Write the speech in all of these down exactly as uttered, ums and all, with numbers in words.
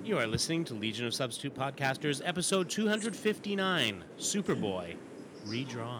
You are listening to Legion of Substitute Podcasters, episode two fifty-nine, Superboy, Redrawn.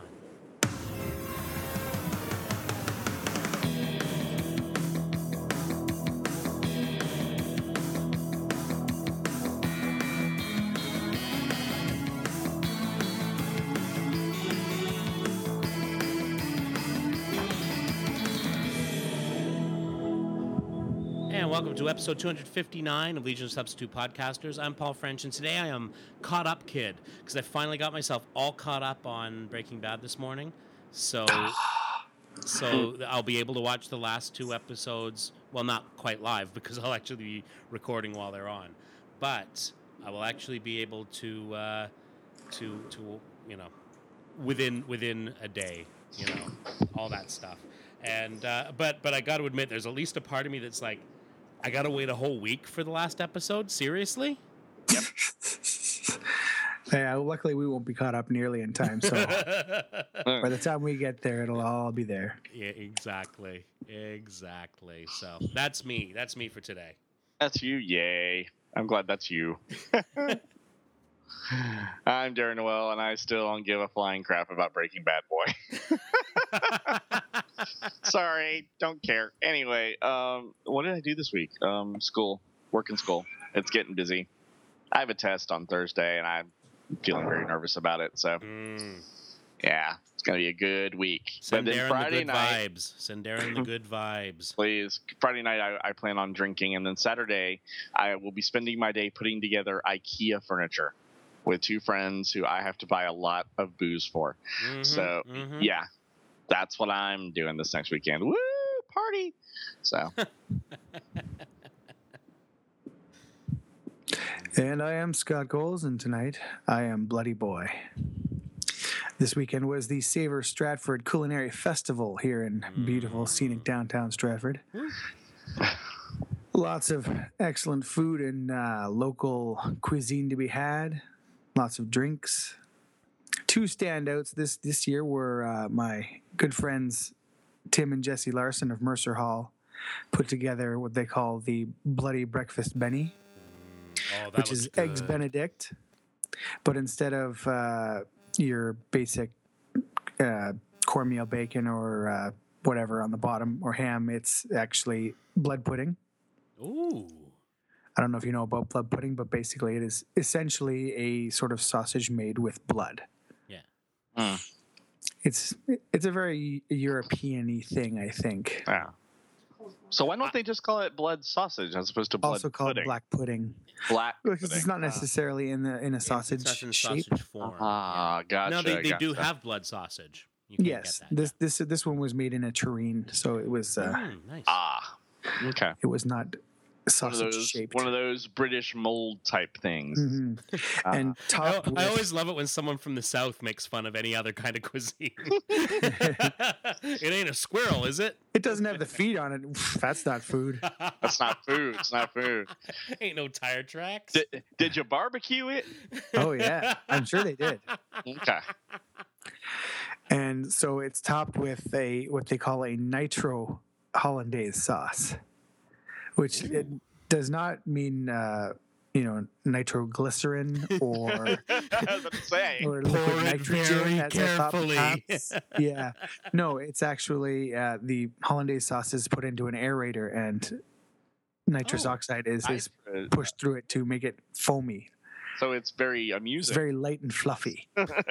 And welcome to episode two fifty-nine of Legion of Substitute Podcasters. I'm Paul French, and today I am caught up, kid, because I finally got myself all caught up on Breaking Bad this morning. So, so I'll be able to watch the last two episodes. Well, not quite live because I'll actually be recording while they're on, but I will actually be able to, uh, to, to, you know, within within a day, you know, all that stuff. And uh, but but I got to admit, there's at least a part of me that's like, I got to wait a whole week for the last episode? Seriously? Yep. Yeah, luckily we won't be caught up nearly in time, so by the time we get there, it'll all be there. Yeah, exactly. Exactly. So that's me. That's me for today. That's you. Yay. I'm glad that's you. I'm Darren Noel, and I still don't give a flying crap about Breaking Bad Boy. Sorry, don't care. Anyway, um, what did I do this week? Um, school, work in school. It's getting busy. I have a test on Thursday, and I'm feeling very nervous about it. So, Mm. yeah, it's gonna be a good week. Send but then Darren Friday the good night, vibes. Send Darren the good vibes. please. Friday night, I, I plan on drinking, and then Saturday, I will be spending my day putting together IKEA furniture with two friends who I have to buy a lot of booze for. Mm-hmm, So, mm-hmm. yeah, that's what I'm doing this next weekend. Woo, party! So, And I am Scott Goals, and tonight I am Bloody Boy. This weekend was the Savor Stratford Culinary Festival here in beautiful, scenic downtown Stratford. Lots of excellent food and uh, local cuisine to be had. Lots of drinks. Two standouts this, this year were uh, my good friends Tim and Jesse Larson of Mercer Hall put together what they call the Bloody Breakfast Benny, Oh, that which looks is good. Eggs Benedict, but instead of uh, your basic uh, cornmeal bacon or uh, whatever on the bottom or ham, it's actually blood pudding. Ooh. I don't know if you know about blood pudding, but basically it is essentially a sort of sausage made with blood. Yeah. mm, It's it's a very European-y thing, I think. yeah. So why don't they just call it blood sausage as opposed to blood Also called pudding? black pudding. Black Because pudding. it's not necessarily in the in a It's sausage not in shape. sausage form. Ah, gotcha. No, they, they do gotcha. have blood sausage. You can't Yes, get that. this this this one was made in a tureen, so it was uh, Mm, nice. Ah, okay. it was not One of sausage those, shaped. one of those British mold type things. Mhm. Ah. And I, topped with, I always love it when someone from the South makes fun of any other kind of cuisine. It ain't a squirrel, is it? it doesn't have the feet on it. That's not food. That's not food. It's not food. Ain't no tire tracks. Did, did you barbecue it? Oh yeah, I'm sure they did. Okay. And so it's topped with a what they call a nitro hollandaise sauce, which it does not mean uh, you know nitroglycerin or I was about to say. or Pour liquid it nitrogen. very as I thought carefully. perhaps. Yeah, no, it's actually uh, the hollandaise sauce is put into an aerator and nitrous Oh, oxide is, is I- pushed through it to make it foamy. So it's very It's amusing. very light and fluffy.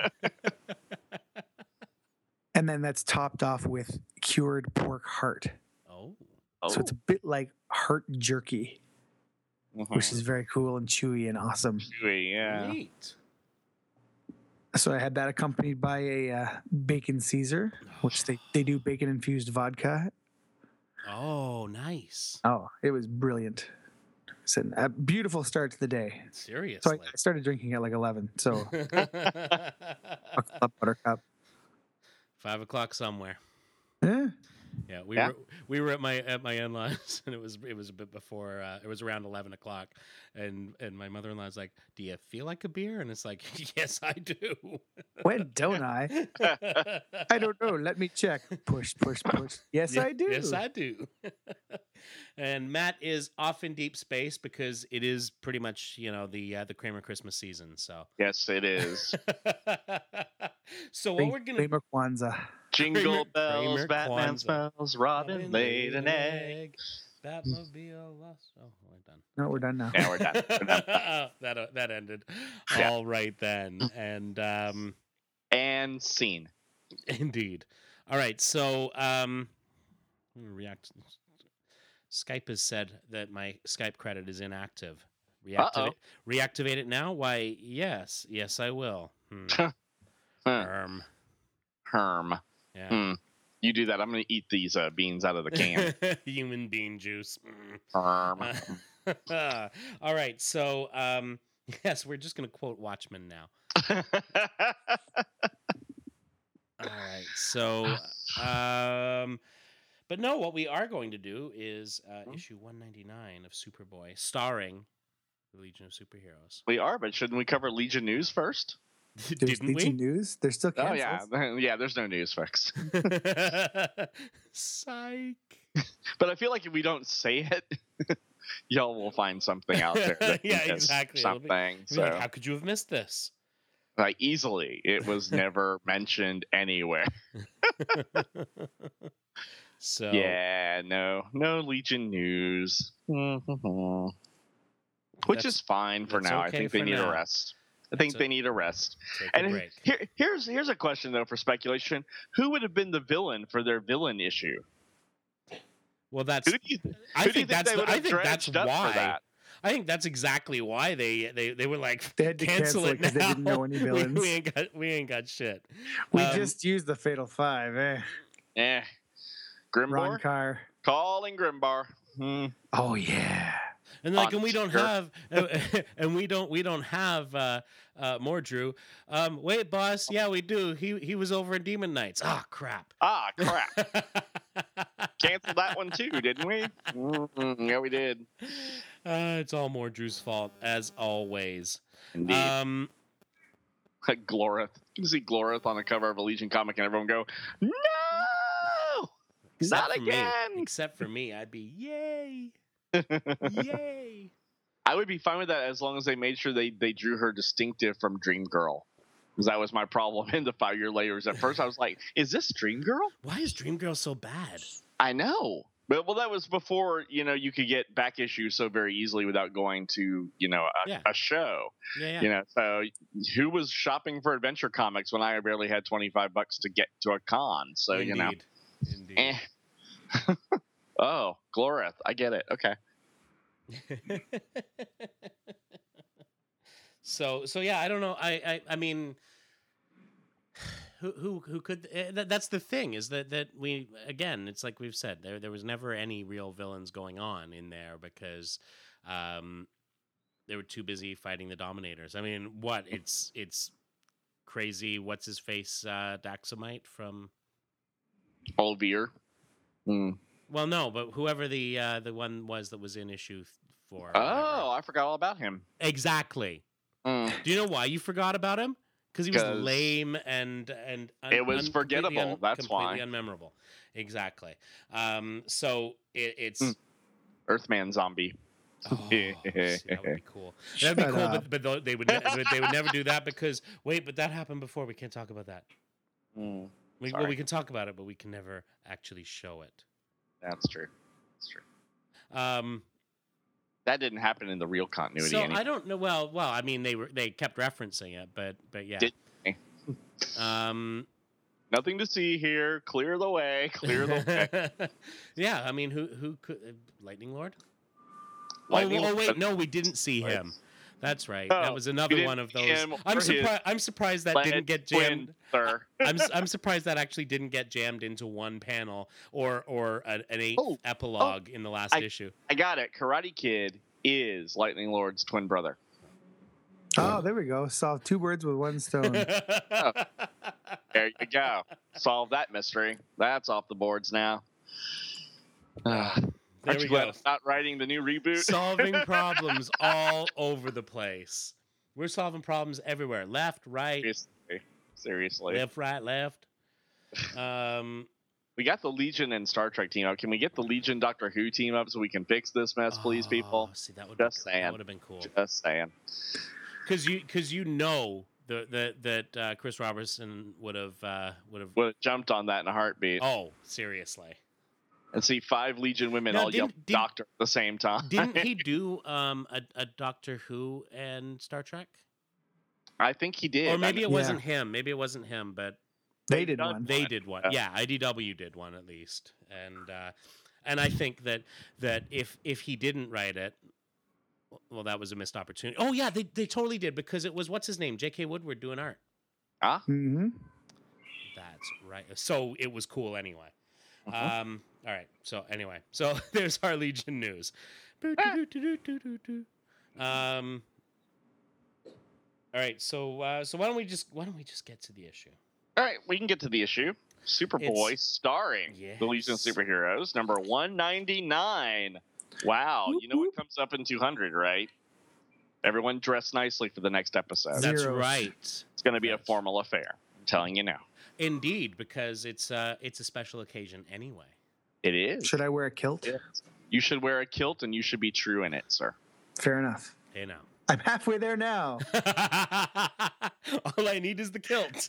And then that's topped off with cured pork heart. Oh. oh. So it's a bit like heart jerky, Mhm. which is very cool and chewy and awesome. Chewy, yeah. Neat. So I had that accompanied by a uh, bacon Caesar, which they, they do bacon infused vodka. Oh, nice. Oh, it was brilliant. It's an- a beautiful start to the day. So Seriously. I, I started drinking at like eleven. So a buttercup. Five o'clock somewhere. Yeah. Yeah, we Yeah. were we were at my at my in-laws, and it was it was a bit before. Uh, it was around eleven o'clock, and and my mother-in-law's like, "Do you feel like a beer?" And it's like, "Yes, I do." When don't I? I don't know. Let me check. Push, push, push. Yes, Yeah, I do. Yes, I do. And Matt is off in deep space because it is pretty much, you know, the uh, the Kramer Christmas season. So, Yes, it is. so what we're gonna Kramer Kwanzaa. Jingle Kramer- bells, Kramer Batman Kwanzaa. smells, Robin laid an egg. Batmobile lost. Oh, we're done. No, we're done now. Yeah, we're done. We're done. that uh, that ended. Yeah. All right then, and um, And scene. indeed. All right, so um, I'm gonna react. Skype has said that my Skype credit is inactive. Uh-oh. Reactivate, reactivate it now? Why, yes, yes, I will. Hmm. Huh. Um, Herm. yeah. Hmm. You do that. I'm going to eat these uh, beans out of the can. Human bean juice. Mm. Herm. Uh, all right, so um, yes, we're just going to quote Watchmen now. All right, so um, but no, what we are going to do is uh, issue one ninety-nine of Superboy, starring the Legion of Superheroes. We are, but shouldn't we cover Legion News first? There's Didn't Legion we? News. They're still Oh, canceled. yeah. Yeah, there's no news, folks. Psych. But I feel like if we don't say it, y'all will find something out there. that Yeah, is exactly. It'll be- Something. Be like, So, how could you have missed this? like, easily, it was never mentioned anywhere. So Yeah, no, no Legion news. Mhm. Which That's- is fine for that's now. I okay think they for need now. a rest. I think That's they a- need a rest. take a And break. here, here's here's a question though for speculation: who would have been the villain for their villain issue? Well, that's. Who do you, I who do you think that's. they The, would I have think that's dredged up for why. that? I think that's exactly why they they, they were like They had to cancel, cancel it it 'cause they now. didn't know any We- villains. We, ain't got we ain't got shit. We Um, just used the Fatal Five, eh? Eh, Ron Grimbar, Carr. calling Grimbar. Hmm. Oh yeah. And like, on and we don't Twitter. have, and we don't, we don't have uh, uh, more Drew. Um, wait, boss. Yeah, we do. He he was over in Demon Knights. Ah, crap. Ah, crap! Canceled that one too, didn't we? Mm, yeah, we did. Uh, it's all more Drew's fault, as always. Indeed. Um, Glorith. You can see Glorith on the cover of a Legion comic, and everyone go, "No, except not for again!" Me, except for me, I'd be yay, yay. I would be fine with that as long as they made sure they, they drew her distinctive from Dream Girl. Because that was my problem in the five year layers. At first, I was like, "Is this Dream Girl?" Why is Dream Girl so bad? I know, but well, that was before you know you could get back issues so very easily without going to you know a, Yeah. a show. Yeah, yeah. You know, so who was shopping for adventure comics when I barely had twenty five bucks to get to a con? So Indeed. you know, Indeed. eh. Oh, Glorith, I get it. Okay. so so yeah, I don't know. I I, I mean, who who who could? Uh, that, that's the thing is that that we again, it's like we've said there there was never any real villains going on in there because um they were too busy fighting the Dominators. I mean, what it's it's crazy. What's his face? Uh, Daxamite from. Olvir. Hmm. Well, no, but whoever the uh, the one was that was in issue th- four. or whatever. Oh, I forgot all about him. Exactly. Hmm. Do you know why you forgot about him? Because he was 'Cause lame and and un- it was un- forgettable, completely that's completely why. unmemorable. Exactly. Um, so it, it's Hmm. Earthman zombie. oh, see, that would be cool. That'd be Shut cool, up. but, but tho- they would ne- they would never do that because wait, but that happened before. We can't talk about that. Hmm. We, well, Sorry. we can talk about it, but we can never actually show it. That's true. That's true. Um, That didn't happen in the real continuity. so anyway. I don't know. Well, well, I mean, they were they kept referencing it, but but yeah. Did Um, Nothing to see here. Clear the way. Clear the way. yeah, I mean, who who could uh, Lightning Lord? Lightning oh, oh wait, Lord. no, we didn't see Right. him. That's right. No, that was we another didn't one of see those. him I'm or his surprised. I'm surprised that Planet didn't get twin, jammed. sir. I'm s- I'm surprised that actually didn't get jammed into one panel or or a, an eighth Oh, epilogue in the last I- issue. I got it. Karate Kid is Lightning Lord's twin brother. Oh, there we go. Solve two birds with one stone. There you go. Solve that mystery. That's off the boards now. Uh, There aren't we you glad go. I'm not writing the new reboot? Solving problems all over the place. We're solving problems everywhere. Left, right, Seriously. Seriously. left, right, left. Um, We got the Legion and Star Trek team up. Can we get the Legion Doctor Who team up so we can fix this mess, please, people? oh, see, that would Just be, saying. that would have been cool. Just saying. Because you, because you know the, the, that uh, Chris Robertson would have uh, would have. Would have jumped on that in a heartbeat. Oh, seriously. And see five Legion women Now, all yell didn't- didn't- Doctor at the same time. Didn't he do um, a, a Doctor Who and Star Trek? I think he did. Or maybe it Yeah. wasn't him. Maybe it wasn't him, but They They've did done one. they One. did one. Uh, Yeah, I D W did one at least, and uh, and I think that that if if he didn't write it, well, that was a missed opportunity. Oh yeah, they they totally did because it was what's his name, J K. Woodward doing art. Ah, Mm-hmm. That's right. So it was cool anyway. Uh-huh. Um. All right. So anyway, so there's our Legion news. Um. All right. So uh, so why don't we just why don't we just get to the issue? all right, we can get to the issue. Superboy, It's- starring the Legion of Yes. Superheroes, number one ninety-nine. Wow, Whoop, you know what whoop. comes up in two hundred, right? Everyone dress nicely for the next episode. Zero. That's Zeros. right. It's going to be a Yes. formal affair. I'm telling you now. Indeed, because it's uh it's a special occasion anyway. It is. Should I wear a kilt? Yes. You should wear a kilt and you should be true in it, sir. Fair enough. You know. I'm halfway there now. All I need is the kilt.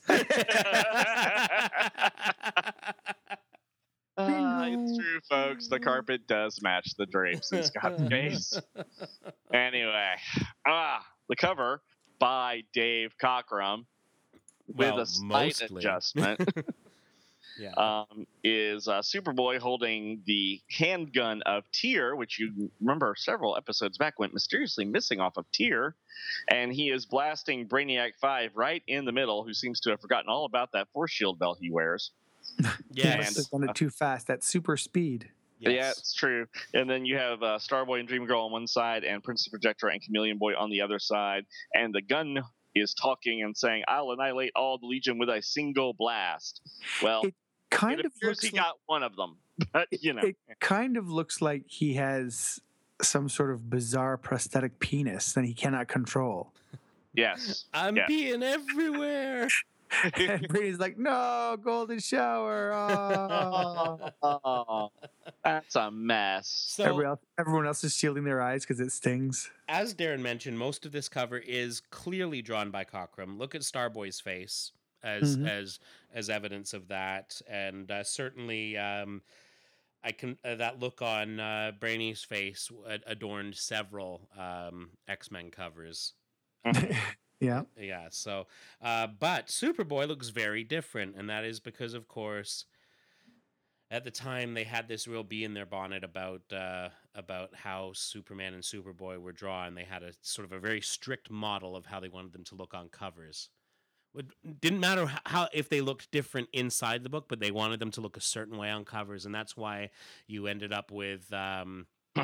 Ah, it's true, folks. The carpet does match the drapes in Scott's case. Anyway, ah, the cover by Dave Cockrum with Well, a slight mostly. adjustment Yeah. um, is uh, Superboy holding the handgun of Tyr, which you remember several episodes back went mysteriously missing off of Tyr, and he is blasting Brainiac five right in the middle, who seems to have forgotten all about that force shield belt he wears. He Yes. must have done it too fast. That super speed. Yeah, Yes. it's true. And then you have uh, Starboy and Dream Girl on one side, and Princess Projector and Chameleon Boy on the other side. And the gun is talking and saying, "I'll annihilate all the Legion with a single blast." Well, It Kind it of appears looks he like, got one of them, but you know, it kind of looks like he has some sort of bizarre prosthetic penis that he cannot control. yes. I'm Yeah. being everywhere. And Brady's like, "No, golden shower." Oh. Oh, that's a mess. So, everyone, else, everyone else is shielding their eyes because it stings. as Darren mentioned, most of this cover is clearly drawn by Cockrum. Look at Starboy's face as Mhm. as as evidence of that, and uh, certainly um, I can uh, that look on uh, Brainy's face ad- adorned several um, X-Men covers. Yeah. Yeah, so uh, but Superboy looks very different, and that is because, of course, at the time they had this real bee in their bonnet about uh, about how Superman and Superboy were drawn. They had a sort of a very strict model of how they wanted them to look on covers. It didn't matter h- how if they looked different inside the book, but they wanted them to look a certain way on covers, and that's why you ended up with um,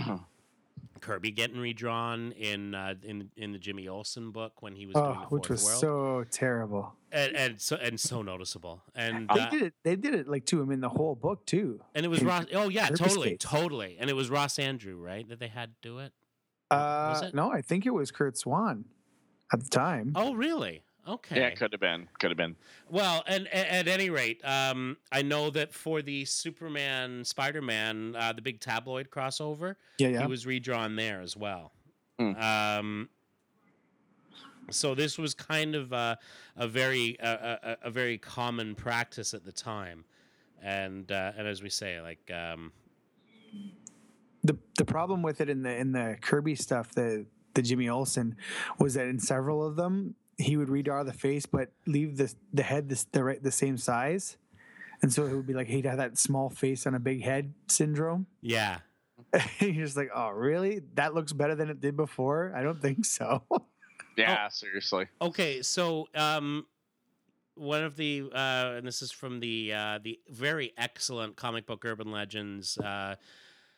Kirby getting redrawn in uh, in in the Jimmy Olsen book when he was doing Oh, the which Fourth was World, so terrible. and, and so and so noticeable, and They uh, did it. They did it like to him in the whole book too. and it was in Ross. Oh yeah, Kirby's totally, case. totally, and it was Ross Andrew, right? That they had to do it. Was Uh, it? no, I think it was Kurt Swan at the time. Oh really? Okay. Yeah, it could have been. Could have been. Well, and, and at any rate, um, I know that for the Superman, Spider-Man, uh, the big tabloid crossover, Yeah, yeah. he was redrawn there as well. Hmm. Um, so this was kind of a, a very a, a, a very common practice at the time, and uh, and as we say, like um, the the problem with it in the in the Kirby stuff, the the Jimmy Olsen, was that in several of them he would redraw the face but leave the the head the the, right, the same size, and so it would be like he'd have that small face on a big head syndrome. yeah. You're just like, oh, really? That looks better than it did before? I don't think so. Yeah, seriously. Okay, so um, one of the uh, and this is from the uh, the very excellent Comic Book Urban Legends uh,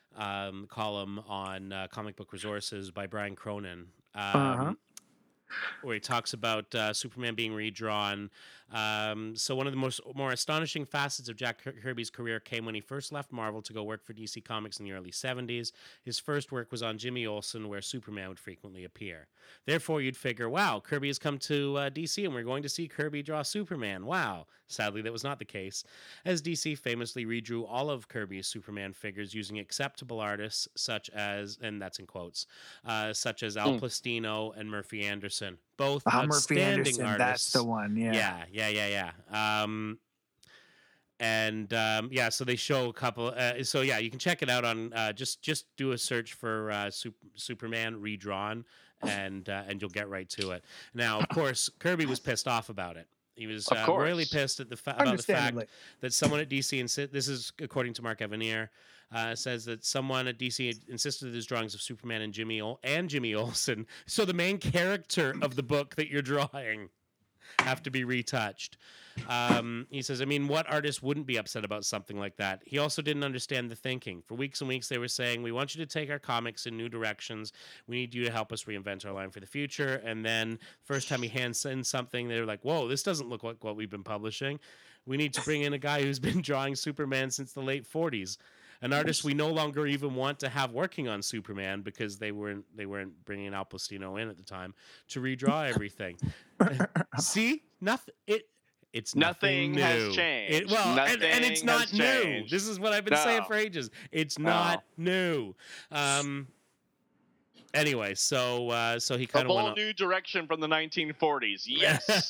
um, column on uh, Comic Book Resources by Brian Cronin. Um, Uh-huh. where he talks about uh, Superman being redrawn. Um, so one of the most more astonishing facets of Jack Kirby's career came when he first left Marvel to go work for D C Comics in the early seventies. His first work was on Jimmy Olsen, where Superman would frequently appear. Therefore, you'd figure, wow, Kirby has come to uh, D C and we're going to see Kirby draw Superman. Wow. Sadly, that was not the case, as D C famously redrew all of Kirby's Superman figures using acceptable artists such as, and that's in quotes, uh, such as Al Mm. Plastino and Murphy Anderson. Both Ah, Murphy outstanding Anderson, artists. that's the one. Yeah. Yeah, yeah, yeah, yeah. Um, and um, yeah, so they show a couple. Uh, so yeah, you can check it out on uh, just just do a search for uh, Sup- Superman redrawn, and uh, and you'll get right to it. Now, of course, Kirby was pissed off about it. He was Of uh, course. really pissed at the fa- about the fact Understandably. that someone at D C insi- this is according to Mark Evanier, uh, says that someone at D C insisted that his drawings of Superman and Jimmy Ol- and Jimmy Olsen, so the main character of the book that you're drawing, have to be retouched. Um, he says, I mean, what artist wouldn't be upset about something like that? He also didn't understand the thinking. For weeks and weeks, they were saying, we want you to take our comics in new directions. We need you to help us reinvent our line for the future. And then first time he hands in something, they were like, whoa, this doesn't look like what we've been publishing. We need to bring in a guy who's been drawing Superman since the late forties. An artist we no longer even want to have working on Superman because they weren't they weren't bringing Al Plastino in at the time to redraw everything. See, nothing. It it's nothing, Nothing new. has changed. It, well, and, and it's Nothing not has new. changed. This is what I've been No. saying for ages. It's not new. Um. Anyway, so uh, so he A kind of went whole on. new direction from the nineteen forties. Yes.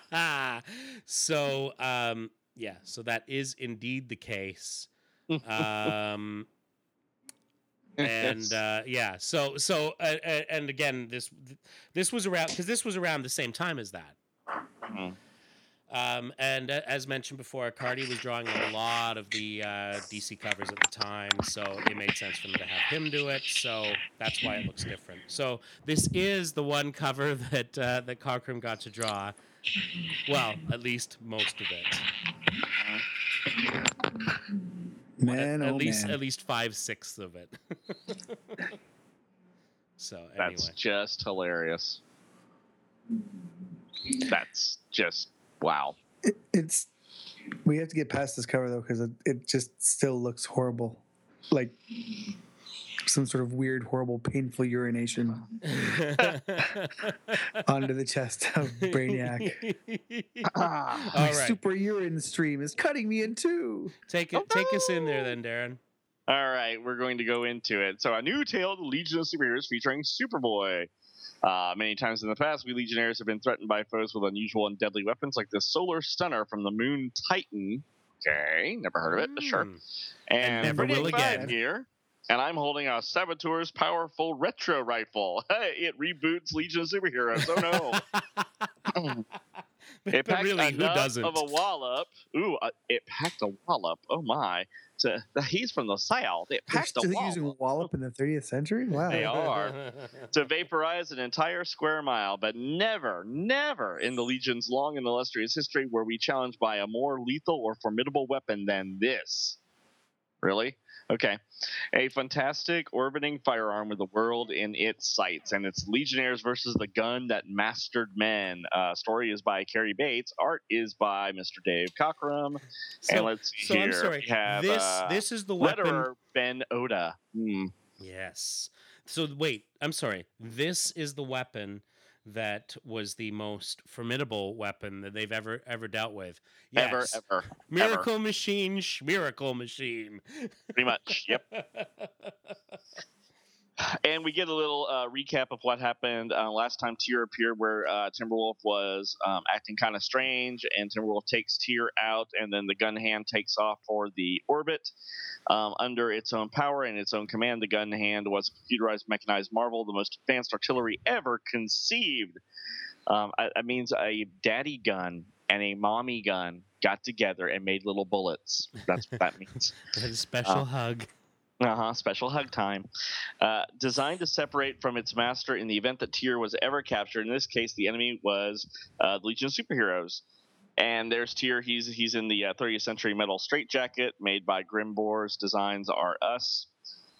so um, yeah, so that is indeed the case. Um. and uh, yeah, so so uh, uh, and again, this this was around because this was around the same time as that. Mhm. Um, and uh, as mentioned before, Cardi was drawing a lot of the uh, D C covers at the time, so it made sense for them to have him do it. So that's why it looks different. So this is the one cover that uh, that Cockrum got to draw. Well, at least most of it. Man, at, at oh least man. at least five sixths of it. So anyway, That's just hilarious. That's just wow. It, it's we have to get past this cover though because it, it just still looks horrible, like some sort of weird, horrible, painful urination onto the chest of Brainiac. Ah, All My right, super urine stream is cutting me in two. take it, Oh, take us in no. there then, Darren. All right, we're going to go into it. So, a new tale of the Legion of Superheroes featuring Superboy. Uh, many times in the past, we Legionnaires have been threatened by foes with unusual and deadly weapons like the Solar Stunner from the Moon Titan. Okay, never heard of it, but sure. Mm. And, never will Brainiac five again. here, and I'm holding a Saboteur's powerful retro rifle. It reboots Legion of Superheroes. Oh no! But It packed really, who enough doesn't? of a wallop. Ooh, uh, it packed a wallop. Oh my! To, he's from the South. It They're packed a still wallop. using wallop in the thirtieth century. Wow. They are. To vaporize an entire square mile, but never, never in the Legion's long and illustrious history were we challenged by a more lethal or formidable weapon than this. Really? Okay. A fantastic orbiting firearm with the world in its sights, and it's Legionnaires versus the gun that mastered men. Uh, story is by Cary Bates. Art is by Mister Dave Cockrum. So, and let's see so here. I'm sorry. We have, this uh, this is the weapon. letterer Ben Oda. Hmm. Yes. So wait, I'm sorry. This is the weapon that was the most formidable weapon that they've ever ever dealt with. Yes. Ever, ever. Miracle ever. Machine, sh- Miracle Machine. Pretty much. Yep. And we get a little uh, recap of what happened uh, last time Tyr appeared, where uh, Timberwolf was um, acting kind of strange, and Timberwolf takes Tyr out, and then the gun hand takes off for the orbit um, under its own power and its own command. The gun hand was a computerized, mechanized marvel, the most advanced artillery ever conceived. Um, I, I means a daddy gun and a mommy gun got together and made little bullets. That's what that means. A special Uh, hug. Uh-huh, special hug time. Uh, designed to separate from its master in the event that Tyr was ever captured. In this case, the enemy was uh, the Legion of Superheroes. And there's Tyr. He's he's in the uh, thirtieth century metal straitjacket made by Grimbor's. Designs are us.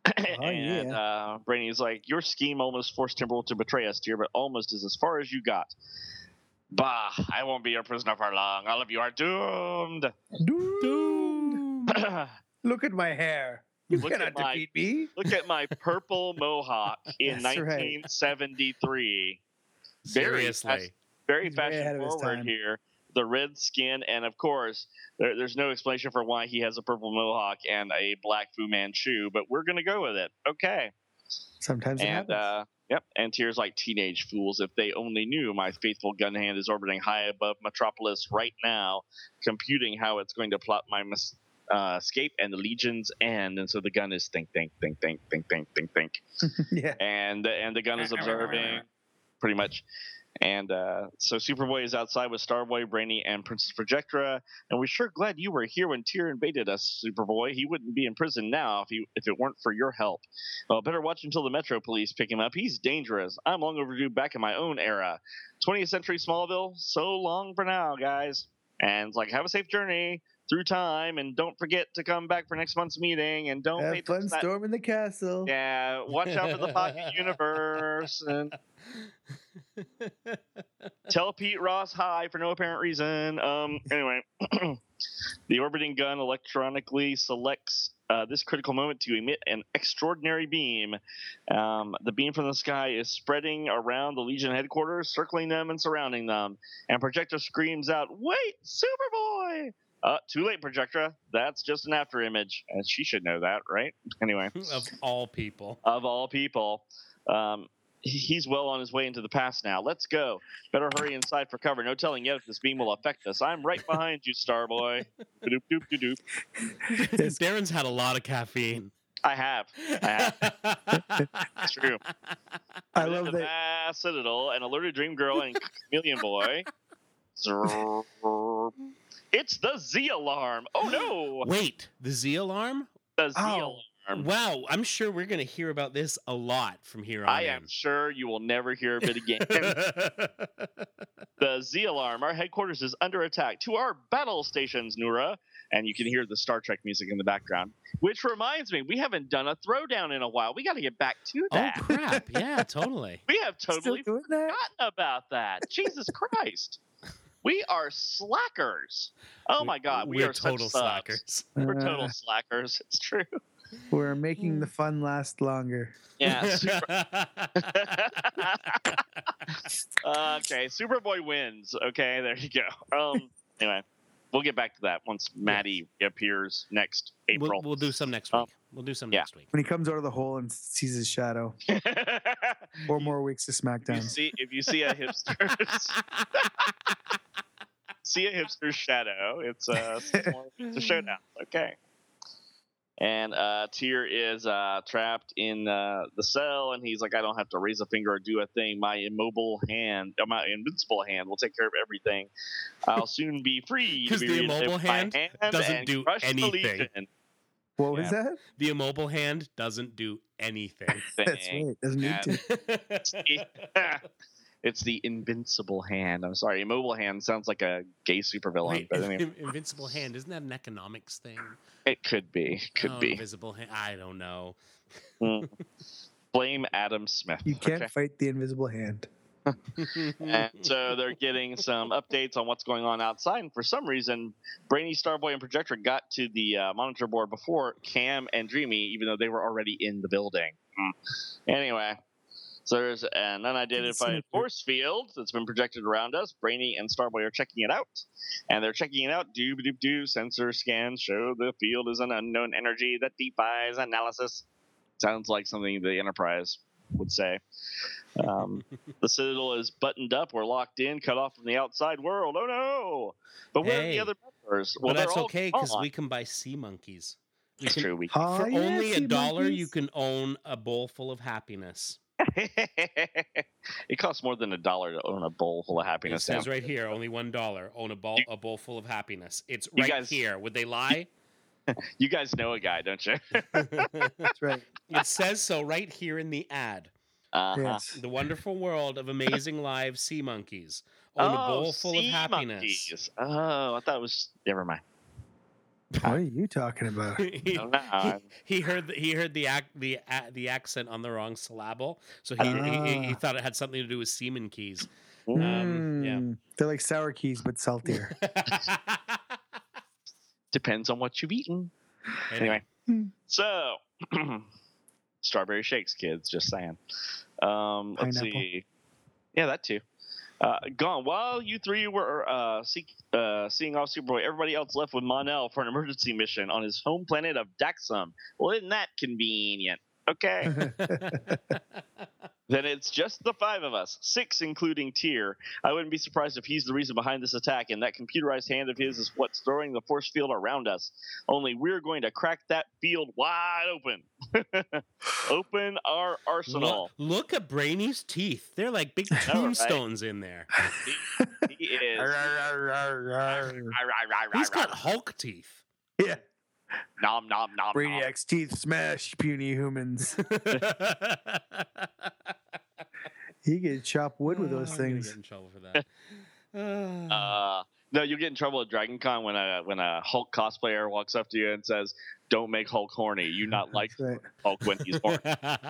and yeah. uh, Brady's like, your scheme almost forced Timberwolf to betray us, dear, but almost is as far as you got. Bah, I won't be your prisoner for long. All of you are doomed. Doomed. Look at my hair. You Look cannot at my- defeat me. Look at my purple mohawk in That's right. nineteen seventy-three. Very Seriously. fas- very He's way ahead fashion of his forward time. here. The red skin, and of course, there, there's no explanation for why he has a purple mohawk and a black Fu Manchu, but we're gonna go with it. Okay. Sometimes it And happens. uh, yep, and tears like teenage fools. If they only knew my faithful gun hand is orbiting high above Metropolis right now, computing how it's going to plot my mis- uh, escape and the Legion's end. And so the gun is think, think, think, think, think, think, think, think, yeah. and and the gun is observing, pretty much. And uh, so Superboy is outside with Starboy, Brainy, and Princess Projectra. And we're sure glad you were here when Tyr invaded us, Superboy. He wouldn't be in prison now if he if it weren't for your help. Well, better watch until the Metro Police pick him up. He's dangerous. I'm long overdue back in my own era. twentieth century Smallville, so long for now, guys. And it's like, have a safe journey through time, and don't forget to come back for next month's meeting, and don't pay Have fun attention to that- storming the castle. Yeah, watch out for the Pocket Universe, and tell Pete Ross hi for no apparent reason. Um, anyway, the orbiting gun electronically selects uh, this critical moment to emit an extraordinary beam. Um, the beam from the sky is spreading around the Legion headquarters, circling them and surrounding them. And Projectra screams out, "Wait, Superboy!" Uh, too late, Projectra. That's just an after image. And she should know that, right? Anyway. Of all people. Of all people. Um, he- he's well on his way into the past now. Let's go. Better hurry inside for cover. No telling yet if this beam will affect us. I'm right behind you, Starboy. Doop, doop, doop, doop. Darren's had a lot of caffeine. I have. I have. It's true. I Within love the that. vast Citadel, an alerted Dream Girl and Chameleon Boy. It's the Z alarm. Oh no! Wait, the Z alarm? The Z Oh. alarm. Wow, I'm sure we're going to hear about this a lot from here on I in. am sure you will never hear of it again. The Z alarm. Our headquarters is under attack. To our battle stations, Nura. And you can hear the Star Trek music in the background. Which reminds me, we haven't done a throwdown in a while. We got to get back to Oh, that. crap. Yeah, totally. We have Still totally doing that? forgotten about that. Jesus Christ. We are slackers. Oh my God. We We're are total such subs. slackers. We're Uh, total slackers. It's true. We're making the fun last longer. Yeah. Super- okay. Superboy wins. Okay. There you go. Um. Anyway, we'll get back to that once Maddie appears next April. We'll, we'll do some next Um, week. We'll do some yeah. next week. When he comes out of the hole and sees his shadow. Four more weeks to If you SmackDown. see if you see a hipster see a hipster's shadow, it's a it's a showdown. Okay. And uh, Tyr is uh, trapped in uh, the cell, and he's like, "I don't have to raise a finger or do a thing. My immobile hand, uh, my invincible hand, will take care of everything. I'll soon be free." to 'Cause be the relieved immobile by hand hand doesn't and do crush the anything. Legion What was Yeah. that? The immobile hand doesn't do anything. That's thing. right. Doesn't Yeah. need to. It's the invincible hand. I'm sorry, immobile hand sounds like a gay supervillain, Wait, but anyway, in- invincible hand, isn't that an economics thing? it could be, could oh, be. Invisible hand. I don't know. Mm. Blame Adam Smith. You can't Okay. fight the invisible hand. And so they're getting some updates on what's going on outside. And for some reason, Brainy, Starboy, and Projector got to the uh, monitor board before Cam and Dreamy, even though they were already in the building. Mm. Anyway, so there's an unidentified Symmetry. force field that's been projected around us. Brainy and Starboy are checking it out. And they're checking it out. Doo doo doo. Sensor scans show the field is an unknown energy that defies analysis. Sounds like something the Enterprise would say. Um, the Citadel is buttoned up. We're locked in, cut off from the outside world. Oh no! But where are Hey. the other members? Well, they're that's all okay because gone. we can buy sea monkeys. We It's can, true. We Oh, For yeah, only a sea dollar, monkeys. you can own a bowl full of happiness. It costs more than a dollar to own a bowl full of It happiness. says now. right here, only one dollar. Own a bowl, You- a bowl full of happiness. It's You right guys- here. Would they lie? You guys know a guy, don't you? That's right. It says so right here in the ad. Uh-huh. Yes. The wonderful world of amazing live sea monkeys. Own a Oh, bowl full of sea happiness. monkeys. Oh, I thought it was. Never mind. What are you talking about? he, don't know. he, he heard the, he heard the ac- the a- the accent on the wrong syllable, so he, he, he he Ah. thought it had something to do with semen keys. Mm. Um, yeah. Mm, they're like sour keys, but saltier. Depends on what you've eaten. Anyway, Anyway, so strawberry shakes, kids. Just saying. Um, let's Pineapple. see. Yeah, that too. Uh, gone. While you three were uh, seek, uh, seeing off Superboy, everybody else left with Mon-El for an emergency mission on his home planet of Daxum. Well, isn't that convenient? Okay. Then it's just the five of us, six including Tyr. I wouldn't be surprised if he's the reason behind this attack, and that computerized hand of his is what's throwing the force field around us. Only we're going to crack that field wide open. Open our arsenal. look, look at Brainy's teeth. They're like big right? tombstones in there. He, he is. He's got Hulk teeth. Yeah. Nom nom nom. nom. Brainiac's teeth smash puny humans. He could chop wood with those Oh, I'm gonna things. get in trouble for that. Uh, Uh, no, you'll get in trouble at Dragon Con when a when a Hulk cosplayer walks up to you and says, "Don't make Hulk horny. You not like That's right. Hulk when he's horny."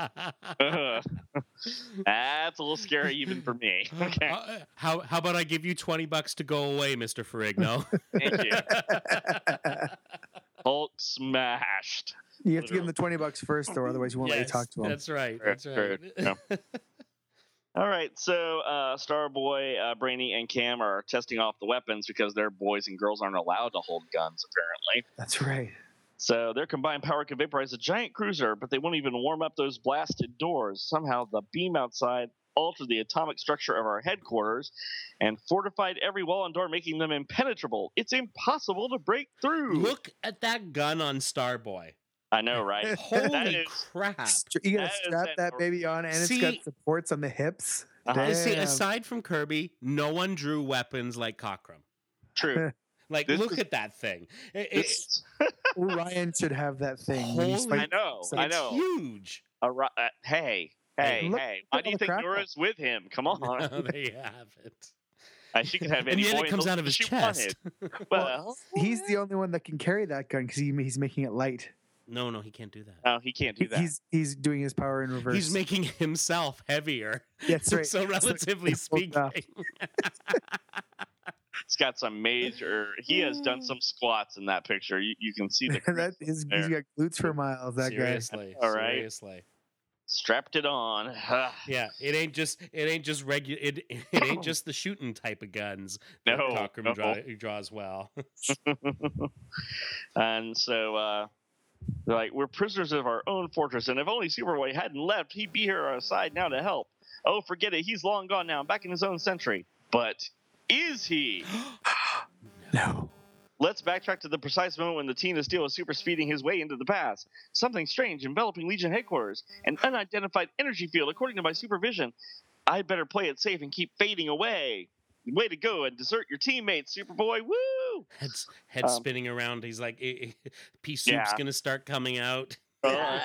That's a little scary even for me. Okay, Uh, how how about I give you twenty bucks to go away, Mister Ferrigno? thank you. Hulk smashed. You have to give him the twenty bucks first, though, otherwise you won't let you Yes, talk to him. that's right. Fair, That's right. fair, yeah. All right, so uh, Starboy, uh, Brainy, and Cam are testing off the weapons because their boys and girls aren't allowed to hold guns, apparently. That's right. So their combined power can vaporize a giant cruiser, but they won't even warm up those blasted doors. Somehow the beam outside altered the atomic structure of our headquarters and fortified every wall and door, making them impenetrable. It's impossible to break through. Look at that gun on Starboy. I know, right? That Holy is- crap. Str- You gotta That is strap an- that baby on, and it's See- got supports on the hips. Uh-huh. Uh, See, Damn. aside from Kirby, no one drew weapons like Cockrum. True. Like, This look is- at that thing. It- it- This, Ryan should have that thing. when he's Holy- I fighting- know, So I it's know. huge. A ro- uh, hey, hey, Look- hey! look Why at do you all the think crap. Nora's with him? Come on, there you have it. uh, she can have And any yet boy it in comes the out of his she chest. wanted. Well, He's the only one that can carry that gun because he, he's making it light. No, no, he can't do that. no, he can't do He- that. He's he's doing his power in reverse. He's making himself heavier. That's right. So That's relatively what- speaking. He's got some major. He has done some squats in that picture. You, you can see the that is, there. he's got glutes for miles. That Seriously. All right. Seriously. strapped it on. Yeah, it ain't just it ain't just regular it, it ain't just the shooting type of guns that No, Cockrum no. draw, draws well. And so uh, they're like, we're prisoners of our own fortress, and if only Superboy hadn't left, he'd be here on our side now to help. Oh, forget it. He's long gone now, back in his own century. But is he? No. Let's backtrack to the precise moment when the Teen of Steel was super speeding his way into the past. Something strange enveloping Legion headquarters. An unidentified energy field, according to my supervision. I'd better play it safe and keep fading away. Way to go and desert your teammates, Superboy. Woo! Head's head Um, spinning around. He's like, eh, eh, pea soup's Yeah. gonna start coming out. uh,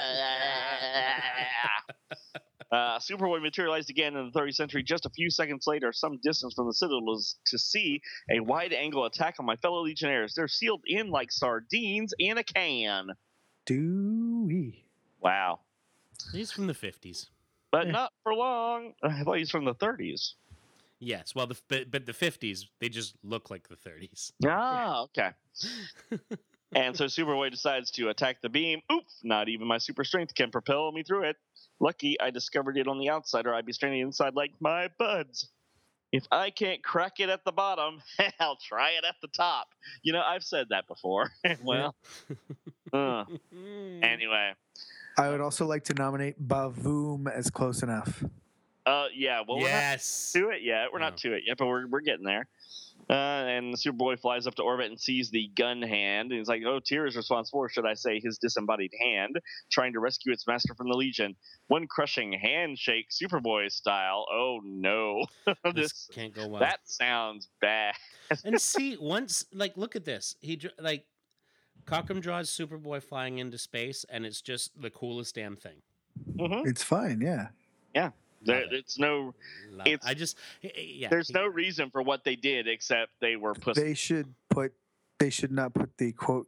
Superboy materialized again in the thirtieth century just a few seconds later, some distance from the Citadel, was to see a wide-angle attack on my fellow Legionnaires. They're sealed in like sardines in a can. Dewey. Wow. He's from the fifties. But Yeah. not for long. I thought he's from the thirties. Yes, well, the but, but the fifties they just look like the thirties. Ah, okay. And so Superboy decides to attack the beam. Oof! Not even my super strength can propel me through it. Lucky I discovered it on the outside, or I'd be stranded inside like my buds. If I can't crack it at the bottom, I'll try it at the top. You know, I've said that before. Well, uh, anyway. I would also like to nominate Bavoom as close enough. Uh, yeah, well, yes. we're not to it yet. We're not to it yet, but we're, we're getting there. Uh, and the Superboy flies up to orbit and sees the gun hand. And he's like, oh, Tyr is responsible, or should I say his disembodied hand, trying to rescue its master from the Legion. One crushing handshake, Superboy style. Oh, no. This this can't go well. That sounds bad. And see, once like look at this. He dr- like Cockrum draws Superboy flying into space, and it's just the coolest damn thing. Mhm. It's fine, yeah. There, Love it. it's no, Love it. It's- I just eh, eh, yeah. there's he- no reason for what they did except they were pussy. They should put. They should not put the quote quote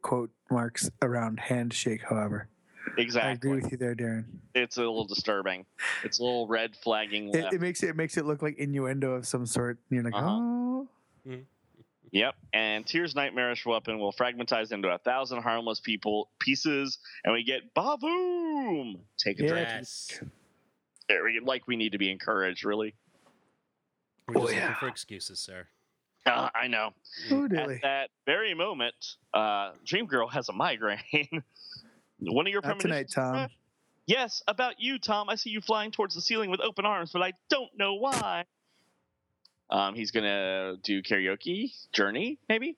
marks around handshake, however. Exactly. I agree with you there, Darren. It's a little disturbing. It's a little red flagging It, left. it makes it, it makes it look like innuendo of some sort. You're like, Uh-huh. oh. Yep, and Tyr's nightmarish weapon will fragmentize into a thousand harmless people pieces, and we get Bavoom! Take a Yeah. drink. Yes. There we go. Like we need to be encouraged, really. We're Oh, just yeah. looking for excuses, sir. Uh, I know. Oh, At dilly. that very moment, uh, Dream Girl has a migraine. One of your Not tonight, premonitions. Tom. Yes, about you, Tom. I see you flying towards the ceiling with open arms, but I don't know why. Um, he's gonna do karaoke, Journey, maybe.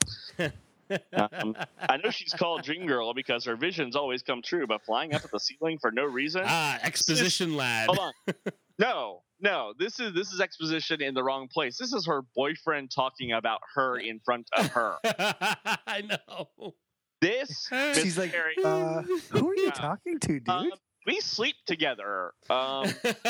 um, I know she's called Dream Girl because her visions always come true, but flying up at the ceiling for no reason. Ah, exposition lad. Hold on. No, no. This is this is exposition in the wrong place. This is her boyfriend talking about her in front of her. I know. This She's like, Harry, uh, who are you Yeah. talking to, dude? um, we sleep together. Um,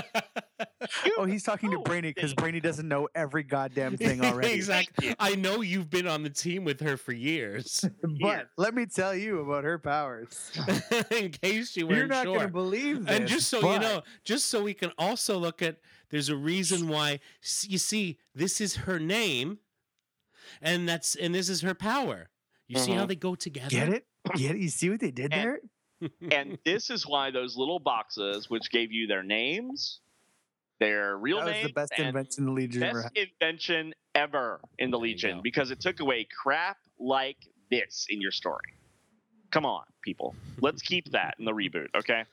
you Oh, he's talking to know Brainy because things. Brainy doesn't know every goddamn thing already. Exactly. I know you've been on the team with her for years. But let me tell you about her powers. In case you weren't You're not sure. going to believe this. And just so you but- know, just so we can also look at, there's a reason why. s- You see, this is her name, and that's and this is her power. You see how Mhm. they go together? Get it? Get it? You see what they did And- there? And this is why those little boxes, which gave you their names, their real That was names, the best and invention the Legion ever best had. invention ever in the There you Legion go. because it took away crap like this in your story. Come on, people. Let's keep that in the reboot, okay?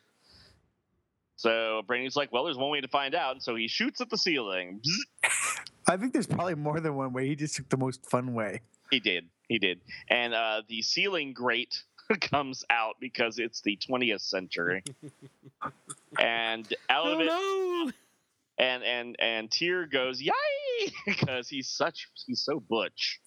So Brainy's like, well, there's one way to find out. And so he shoots at the ceiling. Bzz. I think there's probably more than one way. He just took the most fun way. He did. He did. And uh, the ceiling grate comes out because it's the twentieth century. And out of Oh it, no! and and and Tyr goes, yay! Because he's such, he's so butch.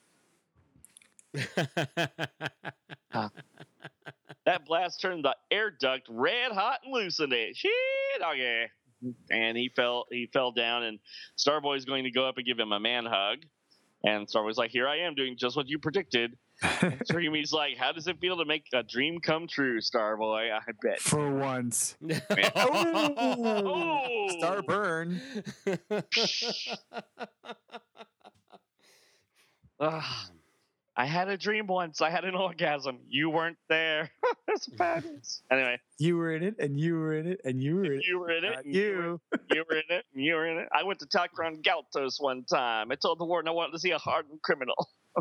That blast turned the air duct red hot and loosened it. Shit, okay. And he fell he fell down, and Starboy's going to go up and give him a man hug. And Starboy's like, here I am doing just what you predicted. Dreamy's like, how does it feel to make a dream come true, Starboy? I bet. For once. Oh! Star burn. Ugh. I had a dream once. I had an orgasm. You weren't there. That's fabulous. Anyway, You were in it, and you were in it, and you were in it. you were in it. Not and You you. were, you were in it. and You were in it. I went to Talcron Galtos one time. I told the warden I wanted to see a hardened criminal.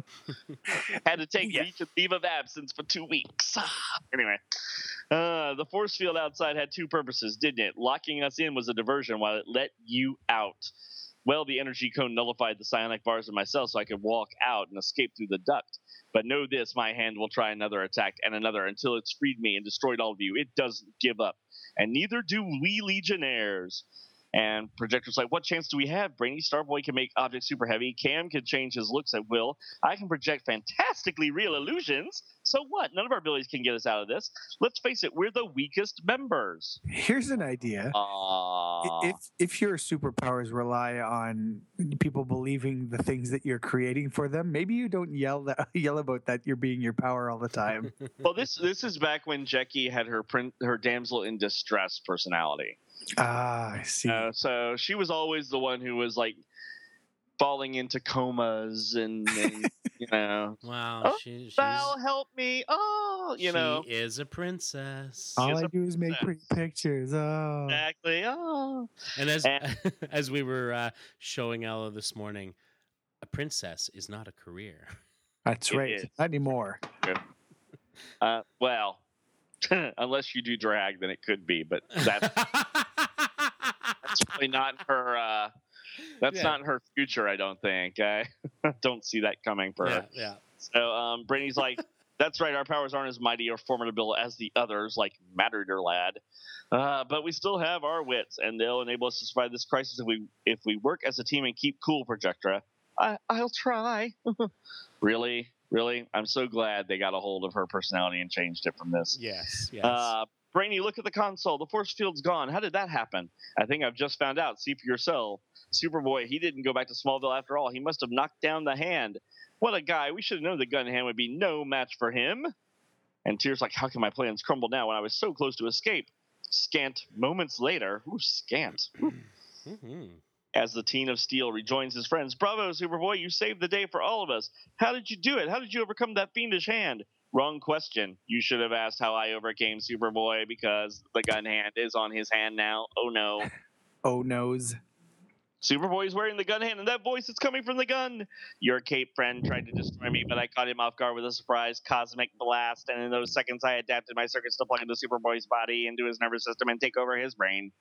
Had to take Yeah. leave- leave of absence for two weeks. Anyway, uh, the force field outside had two purposes, didn't it? Locking us in was a diversion while it let you out. Well, the energy cone nullified the psionic bars in myself so I could walk out and escape through the duct. But know this, my hand will try another attack and another until it's freed me and destroyed all of you. It doesn't give up. And neither do we Legionnaires. And Projector's like, what chance do we have? Brainy Starboy can make objects super heavy. Cam can change his looks at will. I can project fantastically real illusions. So what? None of our abilities can get us out of this. Let's face it, we're the weakest members. Here's an idea. Aww. If if your superpowers rely on people believing the things that you're creating for them, maybe you don't yell that yell about that you're being your power all the time. Well, this this is back when Jackie had her print, her damsel in distress personality. Ah, I see. Uh, so she was always the one who was like falling into comas and, and you know, Wow, Oh, she, she's, Val, help me! Oh, you she know, is a princess. all is I a do is make princess. pretty pictures. Oh, exactly. Oh, And as And- as we were uh, showing Ella this morning, a princess is not a career. that's It right. is. Not anymore. uh, well, unless you do drag, then it could be, but that's that's really not her. Uh, that's Yeah. not her future. I don't think. I don't see that coming for yeah, her. yeah. So um, Brady's like, that's right, our powers aren't as mighty or formidable as the others, like Matterder Lad. Uh, but we still have our wits, and they'll enable us to survive this crisis if we if we work as a team and keep cool, Projectra. I, I'll try. Really? Really? I'm so glad they got a hold of her personality and changed it from this. Yes, yes. Uh, Brainy, look at the console. The force field's gone. How did that happen? I think I've just found out. See for yourself. Superboy, he didn't go back to Smallville after all. He must have knocked down the hand. What a guy. We should have known the gun hand would be no match for him. And Tyr's like, how can my plans crumble now when I was so close to escape? Scant moments later, ooh, scant. Mm-hmm. As the Teen of Steel rejoins his friends, bravo, Superboy, you saved the day for all of us. How did you do it? How did you overcome that fiendish hand? Wrong question. You should have asked how I overcame Superboy, because the gun hand is on his hand now. Oh no. Oh noes. Superboy's wearing the gun hand, and that voice is coming from the gun. Your cape friend tried to destroy me, but I caught him off guard with a surprise cosmic blast, and in those seconds I adapted my circuits to plug into Superboy's body, into his nervous system, and take over his brain.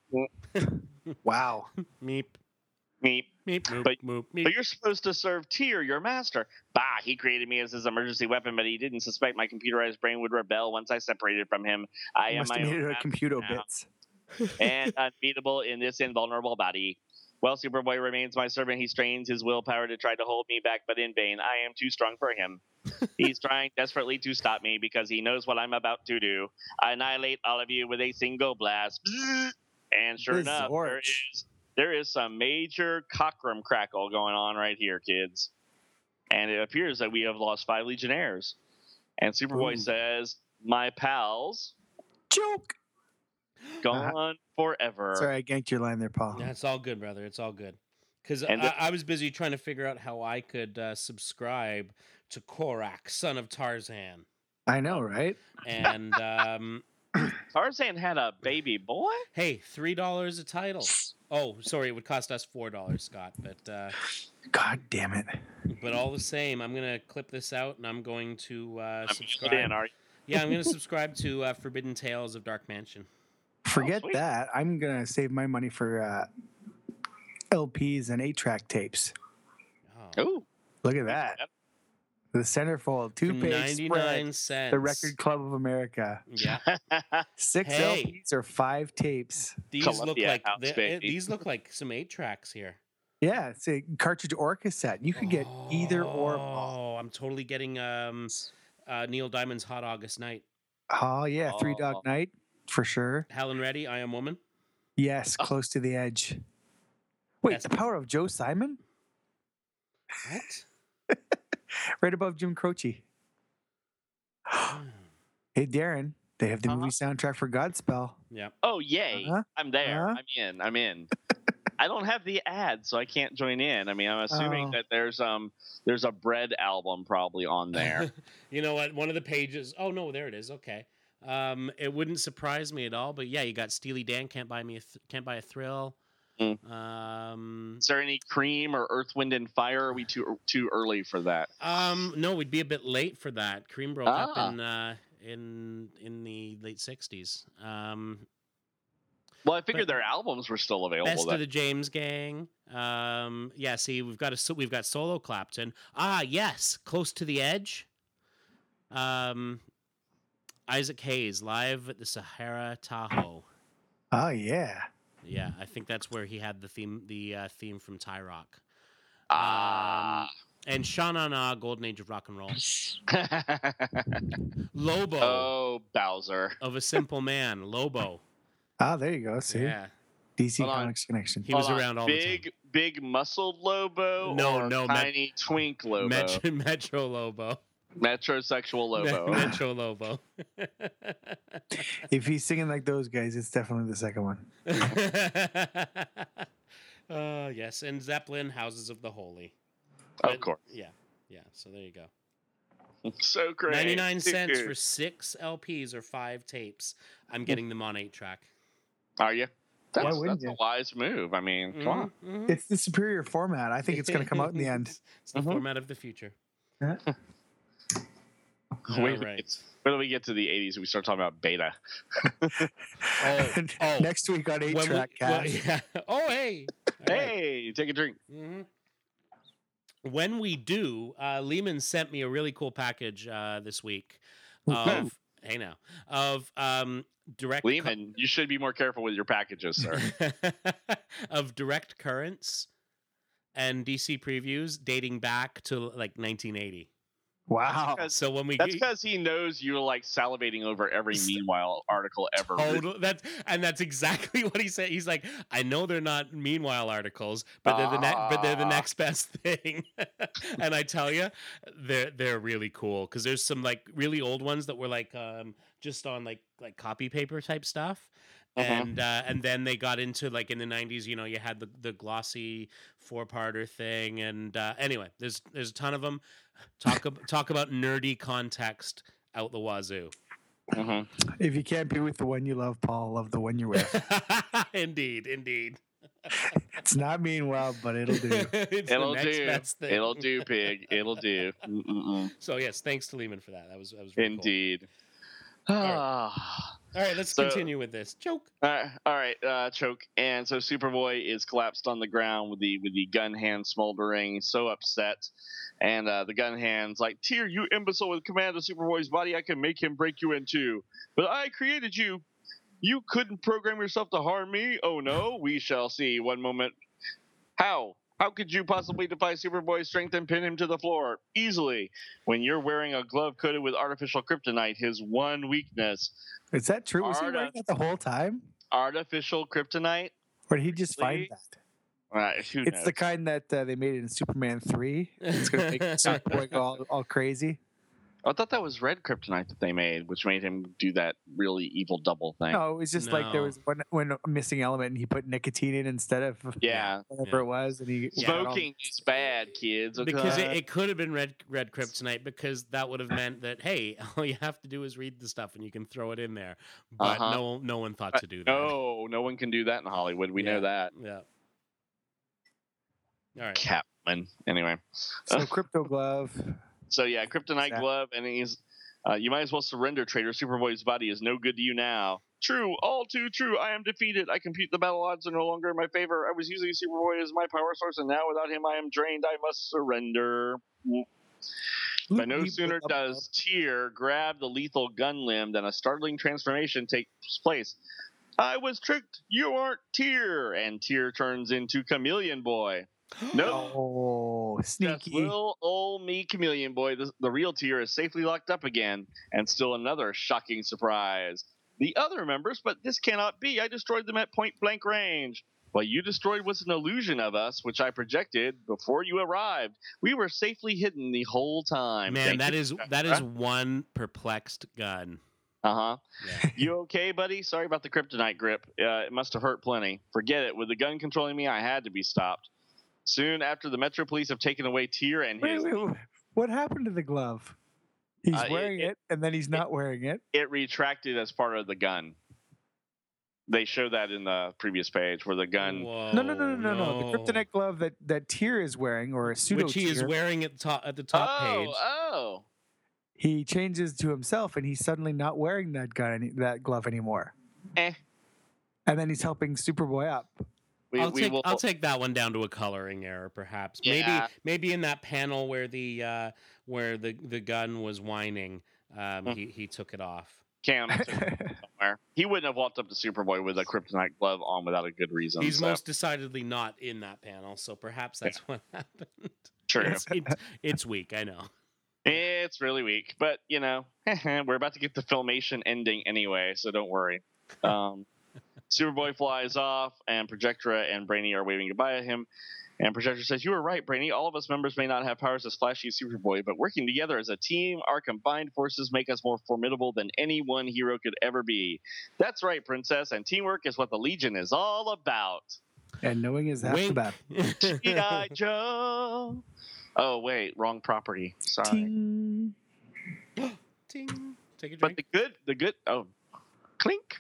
Wow. Meep. Meep. Meep. Moop, But- moop, But meep. you're supposed to serve Tyr, your master. Bah, he created me as his emergency weapon, but he didn't suspect my computerized brain would rebel once I separated from him. I You am must my have own needed a master computer now, bits. and unbeatable in this invulnerable body. While Superboy remains my servant, he strains his willpower to try to hold me back, but in vain. I am too strong for him. He's trying desperately to stop me because he knows what I'm about to do. I annihilate all of you with a single blast. Bzzz. And sure enough, there Bizarre. is, there is some major cockrum crackle going on right here, kids. And it appears that we have lost five Legionnaires. And Superboy Ooh. says, my pals, Joke. gone forever. Sorry, I ganked your line there, Paul. Yeah, it's all good, brother. It's all good. Because And I, the- I was busy trying to figure out how I could uh, subscribe to Korak, son of Tarzan. I know, right? And um, Tarzan had a baby boy? hey, three dollars a title. Oh, sorry, it would cost us four dollars, Scott. But uh, God damn it. but all the same, I'm gonna clip this out and I'm going to uh, I'm subscribe. in, are you? Yeah, I'm gonna subscribe to uh, Forbidden Tales of Dark Mansion. Forget sweet. that. I'm going to save my money for uh, L Ps and eight track tapes. Oh, Ooh. Look at that. The centerfold, two for page ninety-nine spread. cents. The Record Club of America. Yeah, Six Hey. L Ps or five tapes. these look Columbia like House, they- baby. these look like some eight tracks here. Yeah, it's a cartridge or cassette. You could get either or. Oh, I'm totally getting um, uh, Neil Diamond's Hot August Night. Oh, yeah. Three Oh. Dog Night for sure. Helen Reddy, I Am Woman. Yes, Oh. Close to the Edge. Wait, That's- The Power of Joe Simon? What? Right above Jim Croce. Hey, Darren, they have the Uh-huh. movie soundtrack for Godspell. Yeah. Oh, yay. Uh-huh. I'm there. Uh-huh. I'm in. I'm in. I don't have the ad, so I can't join in. I mean, I'm assuming Oh. that there's um there's a Bread album probably on there. You know what? One of the pages. Oh no, there it is. Okay. Um, it wouldn't surprise me at all. But yeah, you got Steely Dan. Can't buy me. A th- can't buy a thrill. Mm. Um, Is there any Cream or Earth, Wind, and Fire? Or are we too too early for that? um, no, we'd be a bit late for that. Cream broke up Ah. in uh, in in the late sixties. Um, Well, I figured But- their albums were still available. Best then. of the James Gang. Um, yeah, see, we've got a so- we've got solo Clapton. Ah, yes, Close to the Edge. Um, Isaac Hayes live at the Sahara Tahoe. Oh, yeah. Yeah, I think that's where he had the theme the uh, theme from Ty Rock. Ah. And Sha Na Na, Golden Age of Rock and Roll. Lobo oh, Bowser. of A Simple Man. Lobo. Ah, there you go. See? Yeah. D C Hold on. Comics connection. He was Hold on, around all the big, time. Big muscled Lobo. No, or no, Met- tiny twink Lobo. Metro, Metro Lobo. Metrosexual Lobo. Metro Lobo. If he's singing like those guys, it's definitely the second one. uh, yes, and Zeppelin, Houses of the Holy. Of But- course. Yeah, yeah. So there you go. So great. Ninety-nine cents for six L Ps or five tapes. I'm getting them on eight track. Are you? That's, Why wouldn't that's a you? wise move. I mean, come on. Mhm, mhm. It's the superior format. I think it's going to come out in the end. It's the Mhm. format of the future. Yeah. All Wait, till we right. get- wait till we get to the eighties and we start talking about beta. Oh, oh. Next week on eight When we- track well, cast. yeah. Oh, hey. All right. Hey, take a drink. Mhm. When we do, uh, Lehman sent me a really cool package uh, this week of hey now of um, direct cu- Lehman, you should be more careful with your packages, sir. of direct currents and D C previews dating back to like nineteen eighty. Wow. That's So when we That's get- because he knows you're like salivating over every meanwhile article ever. written. Total, that's and that's exactly what he said. He's like, I know they're not meanwhile articles, but they're the next, but they're the Ah. next best thing. And I tell you, they're they're really cool because there's some like really old ones that were like um, just on like like copy paper type stuff. Mhm. And uh, and then they got into like in the nineties, you know, you had the, the glossy four parter thing, and uh, anyway, there's there's a ton of them. Talk ab- talk about nerdy context out the wazoo. Mhm. If you can't be with the one you love, Paul, love the one you're with. Indeed, indeed. It's not meanwhile, but it'll do. It's It'll the next do. best thing. It'll do, pig. It'll do. Mm-mm-mm. So yes, thanks to Lehman for that. That was that was really cool. Indeed. right. Ah. All right, let's So- continue with this joke. All right, all right, uh, choke. And so Superboy is collapsed on the ground with the with the gun hand smoldering, so upset. And uh, the gun hand's like, "Tyr, you imbecile! With command of Superboy's body, I can make him break you in two. But I created you. You couldn't program yourself to harm me. Oh no, we shall see. One moment. How? How could you possibly defy Superboy's strength and pin him to the floor? Easily. When you're wearing a glove coated with artificial kryptonite, his one weakness. Is that true? Was he Arda- wearing that the whole time? Artificial kryptonite? Or did he just find Really? that? Uh, who It's knows? the kind that uh, they made in Superman three. It's going to make Superboy go all, all crazy. I thought that was red kryptonite that they made, which made him do that really evil double thing. No, it was just like there No. was one, one missing element and he put nicotine in instead of Yeah. whatever Yeah. it was. And he Yeah. got all- Smoking is bad, kids. Okay? Because it, it could have been red red kryptonite because that would have meant that hey, all you have to do is read the stuff and you can throw it in there. But Uh-huh. no no one thought Uh, to do that. no, no one can do that in Hollywood. We Yeah. know that. Yeah. All right. Catwoman. Anyway, So Crypto Glove. so yeah, kryptonite Exactly. glove, and he's. Uh, you might as well surrender, traitor. Superboy's body is no good to you now. True, all too true. I am defeated. I compute the battle odds are no longer in my favor. I was using Superboy as my power source, and now without him, I am drained. I must surrender. But no sooner does Tyr grab the lethal gun limb than a startling transformation takes place. I was tricked. You aren't Tyr. And Tyr turns into Chameleon Boy. No. Oh, Just sneaky. little old me Chameleon Boy. The, the real Tyr is safely locked up again. And still another shocking surprise. The other members, but this cannot be. I destroyed them at point blank range. What you destroyed was an illusion of us, which I projected before you arrived. We were safely hidden the whole time. Man, Thank that you, is Jessica. that is one perplexed gun. Uh-huh. Yeah. You okay, buddy? Sorry about the kryptonite grip. Uh, it must have hurt plenty. Forget it. With the gun controlling me, I had to be stopped. Soon after, the Metro Police have taken away Tyr and Wait, his. wait, wait. What happened to the glove? He's Uh, it- wearing it, it- and then he's not wearing it. It retracted as part of the gun. They show that in the previous page where the gun. Whoa, No, no, no, no, no, no. The kryptonite glove that that Tyr is wearing, or a pseudo which he is Tyr, wearing at the top at the top oh, page. oh. he changes to himself, and he's suddenly not wearing that gun, any, that glove anymore. Eh. And then he's helping Superboy up. We, I'll we take will. I'll take that one down to a coloring error, perhaps. Yeah. Maybe maybe in that panel where the uh, where the, the gun was whining, um, Hmm. he he took it off. Cam somewhere. He wouldn't have walked up to Superboy with a kryptonite glove on without a good reason. He's so. most decidedly not in that panel, so perhaps that's what happened. True. It's, it's, it's weak, I know. It's really weak, but you know, we're about to get the filmation ending anyway, so don't worry. Um, Superboy flies off, and Projectra and Brainy are waving goodbye at him. And Projectra says, "You were right, Brainy. All of us members may not have powers as flashy as Superboy, but working together as a team, our combined forces make us more formidable than any one hero could ever be. That's right, Princess, and teamwork is what the Legion is all about." And knowing is half the Wink. battle. G I. Joe. Oh wait, wrong property. Sorry. Ting. Ting. Take a But drink. the good, the good. Oh, clink.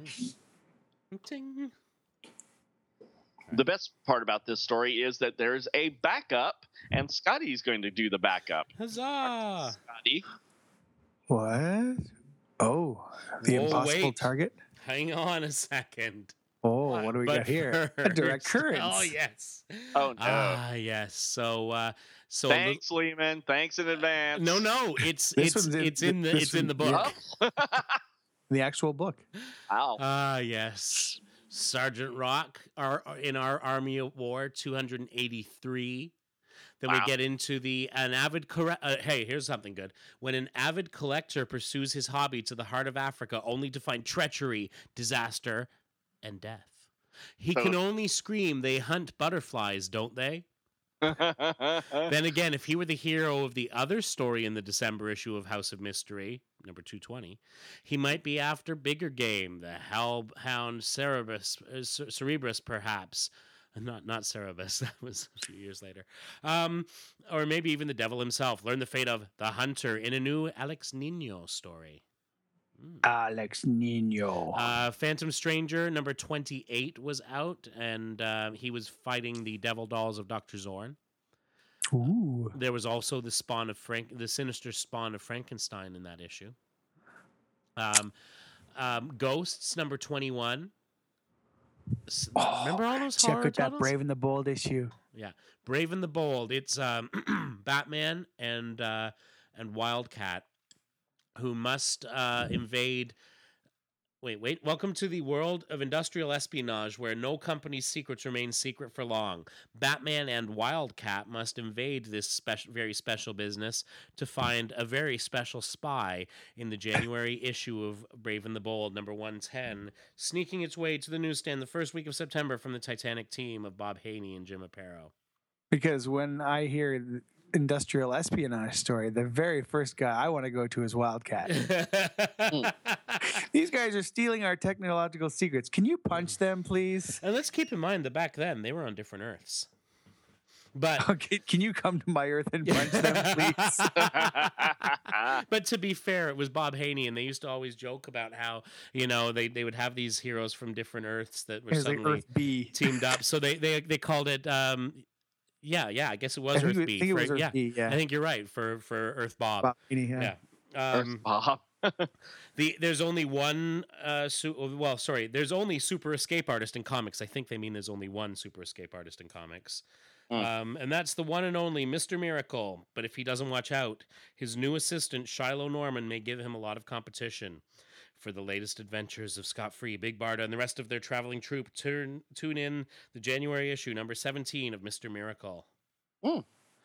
Ting. The best part about this story is that there's a backup, and Scotty's going to do the backup. Huzzah! Scotty, What? Oh, the Whoa, impossible wait. target. Hang on a second. Oh, what do we But got here? A direct first- current. Oh yes. Oh, no. Ah yes. So uh, so the- thanks, Lehman. Thanks in advance. no no it's This it's one's in- it's in the this it's in the one- book. yeah. Oh. The actual book. Ow. Ah yes. Sergeant Rock, our in our Army of War two hundred eighty-three. Then Wow. we get into the an avid corre- uh, hey, here's something good. When an avid collector pursues his hobby to the heart of Africa only to find treachery, disaster, and death. He So- can only scream, they hunt butterflies, don't they? Then again, if he were the hero of the other story in the December issue of House of Mystery, number two twenty, he might be after bigger game, the Hellhound Cerebrus, uh, Cer- Cerebrus perhaps. Not not Cerebus, that was a few years later. Um, or maybe even the devil himself. Learn the fate of the hunter in a new Alex Nino story. Mm. Alex Nino. Uh, Phantom Stranger number twenty-eight was out, and uh, he was fighting the devil dolls of Doctor Zorn. Ooh. There was also the spawn of Frank, the sinister spawn of Frankenstein in that issue. Um, um, Ghosts number twenty-one. S- Oh, Remember all those Check horror out that titles? Brave and the Bold issue. Yeah, Brave and the Bold. It's um, Batman and uh, and Wildcat, who must uh, invade. Wait, wait. Welcome to the world of industrial espionage, where no company's secrets remain secret for long. Batman and Wildcat must invade this special, very special business to find a very special spy in the January issue of Brave and the Bold, number one ten, sneaking its way to the newsstand the first week of September from the Titanic team of Bob Haney and Jim Aparo. Because when I hear the industrial espionage story, the very first guy I want to go to is Wildcat. These guys are stealing our technological secrets. Can you punch them, please? And let's keep in mind that back then they were on different Earths. But Okay, can you come to my Earth and punch them, please? but to be fair, it was Bob Haney, and they used to always joke about how, you know, they, they would have these heroes from different Earths that were It was like suddenly Earth B. teamed up. So they, they they called it um yeah, yeah, I guess it was I think Earth it- I B. think it for- was Earth yeah. B, yeah. I think you're right for for Earth Bob. Bob Haney, yeah. Yeah. Earth Um, Bob. the there's only one uh su- well sorry there's only super escape artist in comics. I think they mean there's only one super escape artist in comics. Hmm. Um, and that's the one and only Mister Miracle. But if he doesn't watch out, his new assistant, Shiloh Norman, may give him a lot of competition. For the latest adventures of Scott Free, Big Barda, and the rest of their traveling troupe, turn, tune in the January issue, number seventeen of Mister Miracle. Hmm.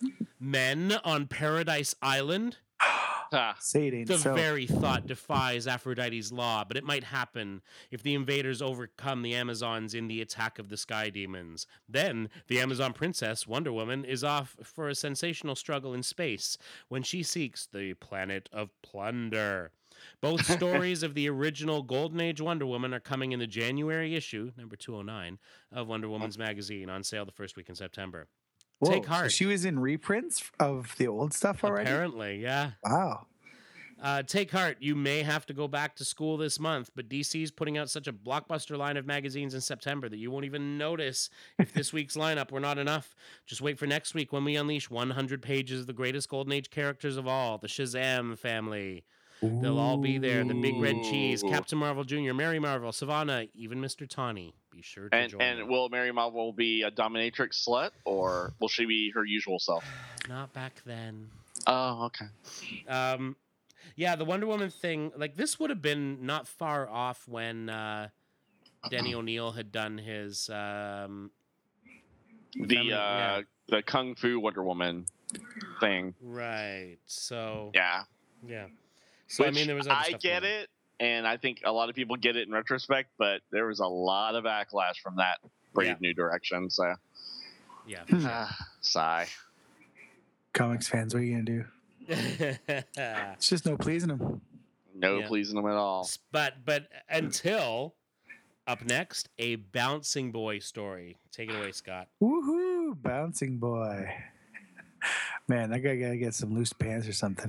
Men on Paradise Island? Ah, Say it ain't The so. very thought defies Aphrodite's law, but it might happen if the invaders overcome the Amazons in the attack of the sky demons. Then, the Amazon princess, Wonder Woman, is off for a sensational struggle in space when she seeks the planet of plunder. Both stories of the original Golden Age Wonder Woman are coming in the January issue, number two oh nine, of Wonder Woman's magazine, on sale the first week in September. Whoa, Take so heart. she was in reprints of the old stuff already? Apparently, yeah. Wow. Uh, take heart. You may have to go back to school this month, but D C's putting out such a blockbuster line of magazines in September that you won't even notice if this week's lineup were not enough. Just wait for next week when we unleash one hundred pages of the greatest Golden Age characters of all, the Shazam family. They'll all be there. The Big Red Cheese, Ooh. Captain Marvel Junior, Mary Marvel, Savannah, even Mister Tawny. Be sure to and join and them. will Mary Marvel be a dominatrix slut, or will she be her usual self? Not back then. Oh, okay. Um, yeah, the Wonder Woman thing, like this would have been not far off when uh, Denny O'Neil had done his um, The feminine- uh, yeah. the Kung Fu Wonder Woman thing. right. So Yeah. yeah. So Which I mean, there was other I stuff get going on. it, and I think a lot of people get it in retrospect, but there was a lot of backlash from that Brave Yeah. New Direction. So, Yeah. ah, sigh. Comics fans, what are you going to do? It's just no pleasing them. No Yeah. pleasing them at all. but but until up next, a bouncing boy story. Take it away, Scott. Woohoo, bouncing boy. Man, that guy got to get some loose pants or something.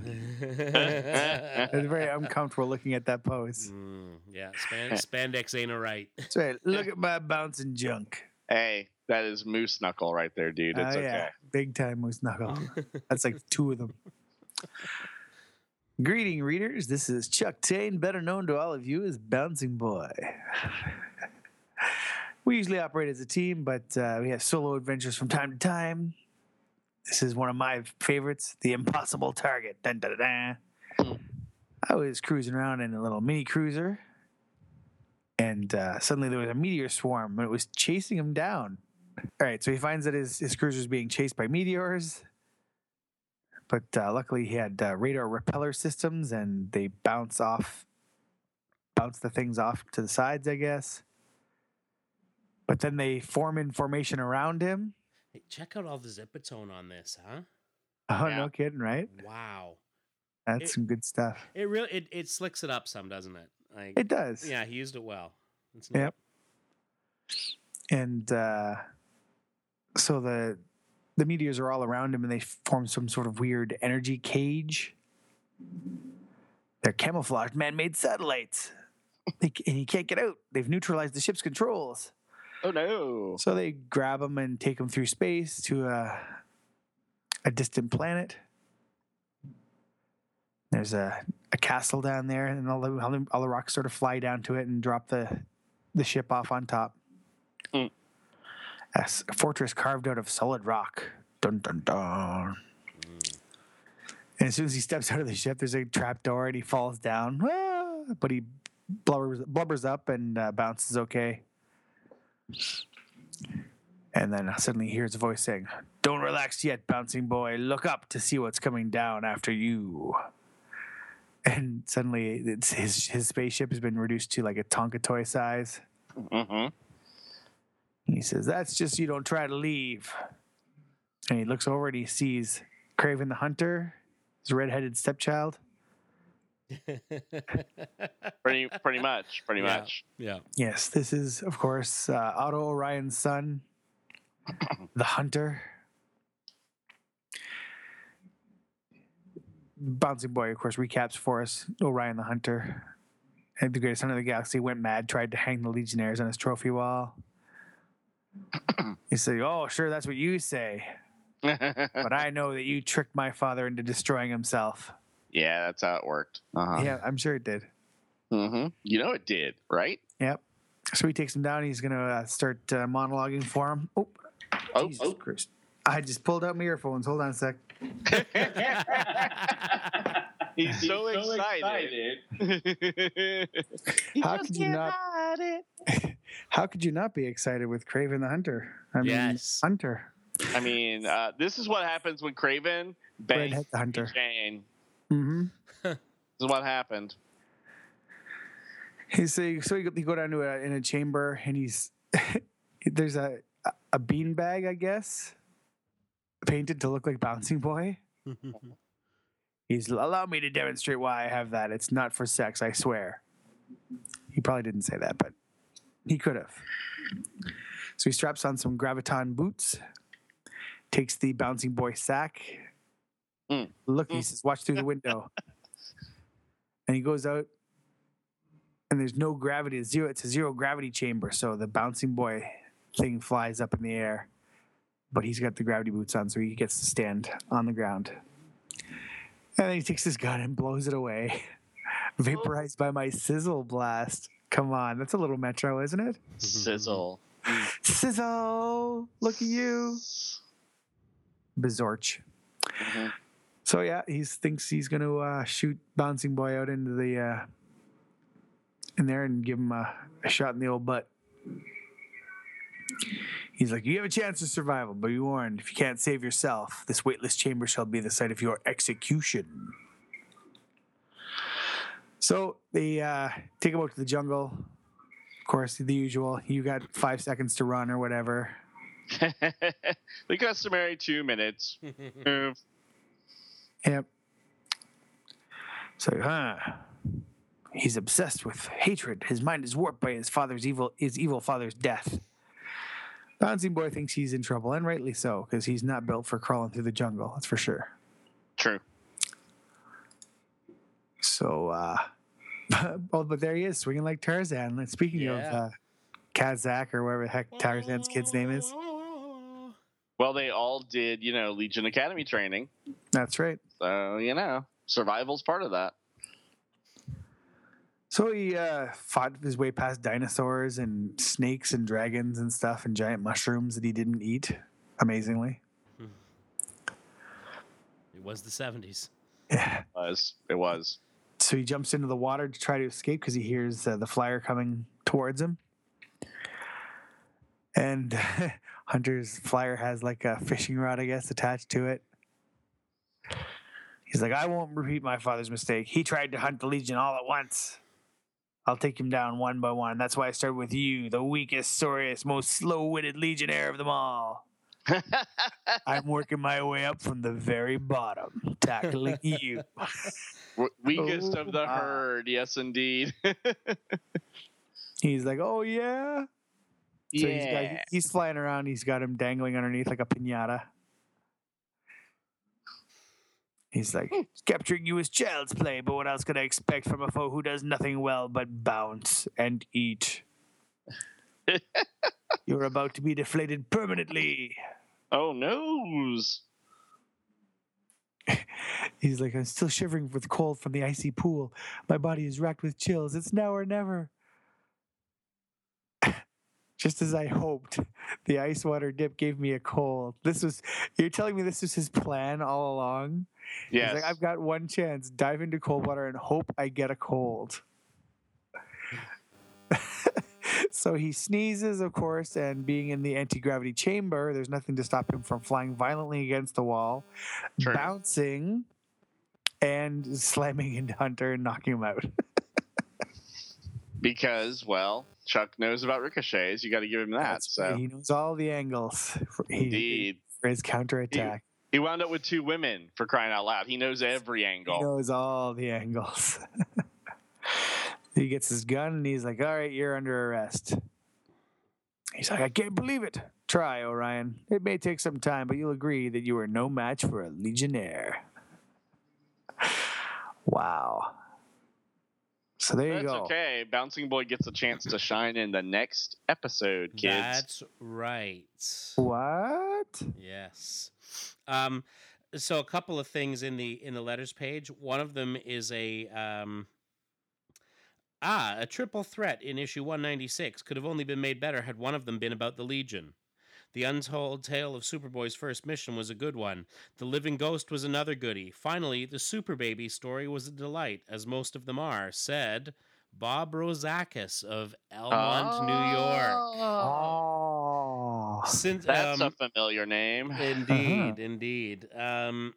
It's very uncomfortable looking at that pose. Mm, yeah, span- spandex ain't a right. That's right. Look at my bouncing junk. Hey, that is Moose Knuckle right there, dude. It's Oh, okay. yeah. Big time moose knuckle. That's like two of them. Greeting, readers. This is Chuck Tane, better known to all of you as Bouncing Boy. We usually operate as a team, but uh, we have solo adventures from time to time. This is one of my favorites, The Impossible Target. Dun, dun, dun, dun. I was cruising around in a little mini cruiser, and uh, suddenly there was a meteor swarm, and it was chasing him down. All right, so he finds that his, his cruiser is being chased by meteors. but uh, luckily he had uh, radar repeller systems, and they bounce off, bounce the things off to the sides, I guess. But then they form in formation around him. Hey, check out all the zipatone on this, huh? Oh, Yeah. no kidding, right? Wow. That's It- some good stuff. It really it, it slicks it up some, doesn't it? Like It does. yeah, he used it well. It's neat. Yep. And uh, so the the meteors are all around him, and they form some sort of weird energy cage. They're camouflaged man-made satellites, they, and he can't get out. They've neutralized the ship's controls. Oh no. So they grab him and take him through space to a, a distant planet. There's a, a castle down there, and all the, all the all the rocks sort of fly down to it and drop the the ship off on top. Mm. A, s- a fortress carved out of solid rock. Dun dun dun. And as soon as he steps out of the ship, there's a trap door, and he falls down. Ah! But he blubbers, blubbers up and uh, bounces okay. And then suddenly he hears a voice saying, "Don't relax yet, bouncing boy. Look up to see what's coming down after you." And suddenly it's his his spaceship has been reduced to like a Tonka toy size. Mm-hmm. He says, "That's just so you don't try to leave." And he looks over and he sees Craven the Hunter, his redheaded stepchild. Pretty, pretty much. Pretty Yeah. much. Yeah. Yes, this is, of course, uh, Otto Orion's son, the Hunter. Bouncing Boy, of course, recaps for us Orion the Hunter. And the greatest hunter of the galaxy went mad, tried to hang the Legionnaires on his trophy wall. He said, "Oh, sure, that's what you say. But I know that you tricked my father into destroying himself." Yeah, that's how it worked. Uh-huh. Yeah, I'm sure it did. Mm-hmm. You know it did, right? Yep. So he takes him down. He's going to uh, start uh, monologuing for him. Oh, Oh, Jesus oh. Christ. I just pulled out my earphones. Hold on a sec. He's so, excited. He How just could you can't not- hide it. How could you not be excited with Craven the Hunter? I mean, Yes. Hunter. I mean, uh, this is what happens when Craven bangs Redhead the Hunter. Jane. Mm-hmm. This is what happened. He's saying, so you go, you go down to a, in a chamber, and he's there's a a bean bag, I guess, painted to look like Bouncing Boy. He's allow me to demonstrate why I have that. It's not for sex, I swear. He probably didn't say that, but he could have. So he straps on some graviton boots, takes the Bouncing Boy sack. Mm. Look, he Mm. says, "Watch through the window." And he goes out, and there's no gravity. It's zero. It's a zero gravity chamber. So the Bouncing Boy thing flies up in the air, but he's got the gravity boots on, so he gets to stand on the ground. And then he takes his gun and blows it away. Vaporized by my sizzle blast. Come on, that's a little Metro, isn't it? Sizzle. Sizzle! Look at you, Bizorch. Mhm. So yeah, he thinks he's going to uh, shoot Bouncing Boy out into the uh, in there and give him a, a shot in the old butt. He's like, "You have a chance of survival, but be warned, if you can't save yourself, this weightless chamber shall be the site of your execution." So they uh, take him out to the jungle. Of course, the usual. You got five seconds to run or whatever. The customary two minutes. Move. Yep. So, huh? He's obsessed with hatred. His mind is warped by his father's evil, his evil father's death. Bouncing Boy thinks he's in trouble, and rightly so, because he's not built for crawling through the jungle. That's for sure. True. So, uh, oh, but there he is, swinging like Tarzan. And speaking Yeah. of uh, Kazakh or whatever the heck Tarzan's kid's name is, Well, they all did, you know, Legion Academy training. that's right. So, you know, survival's part of that. So he uh, fought his way past dinosaurs and snakes and dragons and stuff and giant mushrooms that he didn't eat, amazingly. It was the seventies. Yeah. It was. It was. So he jumps into the water to try to escape because he hears uh, the flyer coming towards him. And Hunter's flyer has like a fishing rod, I guess, attached to it. He's like, I won't repeat my father's mistake. He tried to hunt the Legion all at once. I'll take him down one by one. That's why I started with you, the weakest, sorriest, most slow-witted Legionnaire of them all. I'm working my way up from the very bottom, tackling you. Weakest Oh, of the my. herd, yes, indeed. He's like, oh, yeah? So he's, got, Yeah. he's flying around. He's got him dangling underneath like a piñata. He's like, capturing you is child's play, but what else could I expect from a foe who does nothing well but bounce and eat? You're about to be deflated permanently. Oh, noes. He's like, I'm still shivering with cold from the icy pool. My body is racked with chills. It's now or never. Just as I hoped, the ice water dip gave me a cold. This was, you're telling me this was his plan all along? Yes. He's like, I've got one chance. Dive into cold water and hope I get a cold. So he sneezes, of course, and being in the anti-gravity chamber, there's nothing to stop him from flying violently against the wall, True. bouncing, and slamming into Hunter and knocking him out. Because, well, Chuck knows about ricochets. You got to give him that. That's So right. He knows all the angles for, he, indeed, for his counterattack. he wound up with two women, for crying out loud. He knows every He angle. knows all the angles. He gets his gun and he's like, all right, you're under arrest. He's like, I can't believe it. Try, Orion. It may take some time, but you'll agree that you are no match for a Legionnaire. Wow. So there you That's go. okay. Bouncing Boy gets a chance to shine in the next episode, kids. That's right. What? Yes. Um, so a couple of things in the in the letters page. One of them is a um, ah a triple threat in issue one ninety-six could have only been made better had one of them been about the Legion. The untold tale of Superboy's first mission was a good one. The living ghost was another goodie. Finally, the Super Baby story was a delight, as most of them are, said Bob Rozakis of Elmont, New York. Oh. Since, That's um, a familiar name. Indeed, indeed. Um,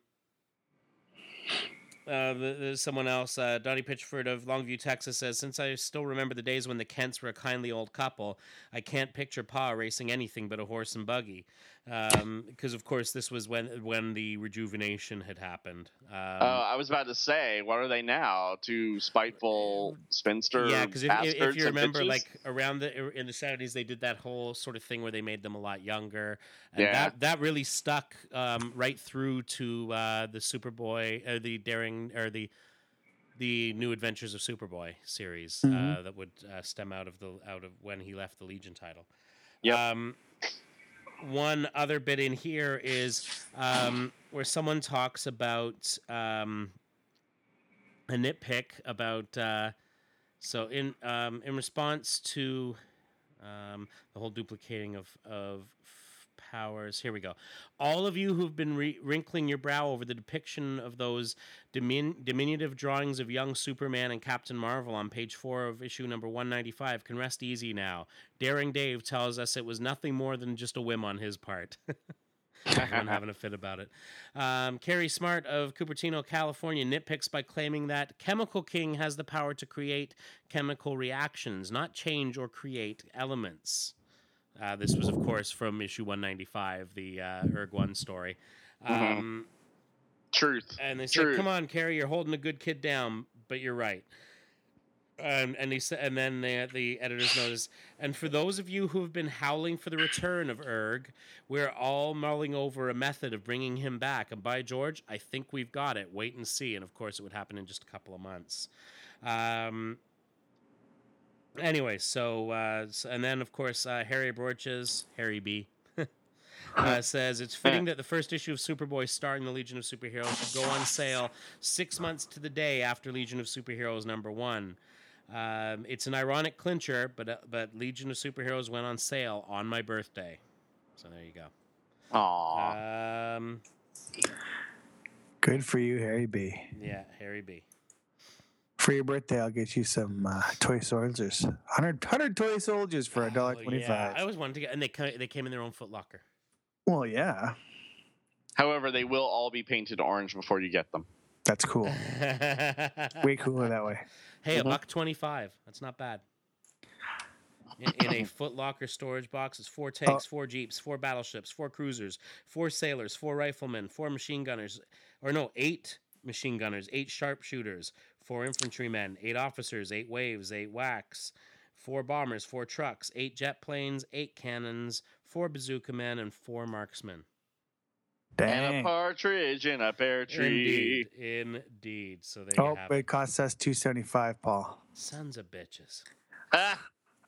uh, there's someone else, uh, Donnie Pitchford of Longview, Texas, says, since I still remember the days when the Kents were a kindly old couple, I can't picture Pa racing anything but a horse and buggy. Um, because, of course, this was when when the rejuvenation had happened. Um, Oh, I was about to say, what are they now? Two spiteful spinster yeah, because if, if, if bastards you and remember, bitches? like around the in the seventies, they did that whole sort of thing where they made them a lot younger, and Yeah. that that really stuck um, right through to uh, the Superboy, uh, the Daring, or the the New Adventures of Superboy series Mhm. uh, that would uh, stem out of the out of when he left the Legion title. Yep. Um, one other bit in here is um, where someone talks about um, a nitpick about uh, so in um, in response to um, the whole duplicating of of f- powers. Here we go. All of you who've been re- wrinkling your brow over the depiction of those dimin- diminutive drawings of young Superman and Captain Marvel on page four of issue number one ninety-five can rest easy now. Daring Dave tells us it was nothing more than just a whim on his part. Everyone having a fit about it. Um, Carrie Smart of Cupertino, California, nitpicks by claiming that Chemical King has the power to create chemical reactions, not change or create elements. Uh, this was, of course, from issue one ninety-five, the uh, Erg One story. Um, Truth. and they said, Truth. "Come on, Carrie, you're holding a good kid down, but you're right." Um, and he said, and then the, the editors notice, and for those of you who have been howling for the return of Erg, we're all mulling over a method of bringing him back. And by George, I think we've got it. Wait and see. And of course, it would happen in just a couple of months. Um, anyway, so, uh, so and then of course uh, Harry Borches, Harry B. Uh, says it's fitting that the first issue of Superboy starring the Legion of Superheroes should go on sale six months to the day after Legion of Superheroes number one. Um, it's an ironic clincher, but uh, but Legion of Superheroes went on sale on my birthday, so there you go. Aww. Um, Good for you, Harry B. yeah, Harry B. For your birthday, I'll get you some uh, toy soldiers. one hundred, one hundred toy soldiers for a dollar Oh, twenty-five. yeah, I always wanted to get, and they ca- they came in their own Foot Locker. Well, yeah. However, they will all be painted orange before you get them. That's cool. Way cooler that way. Hey, a Mhm. buck twenty-five. That's not bad. In, in a Foot Locker storage box, it's four tanks, four jeeps, four battleships, four cruisers, four sailors, four riflemen, four machine gunners, or no, eight machine gunners, eight sharpshooters, four infantrymen, eight officers, eight waves, eight whacks, four bombers, four trucks, eight jet planes, eight cannons, four bazooka men, and four marksmen. And a Dang. partridge in a pear tree. Indeed, indeed. So there you Oh, have but it. it costs us two seventy five, Paul. Sons of bitches. Ha!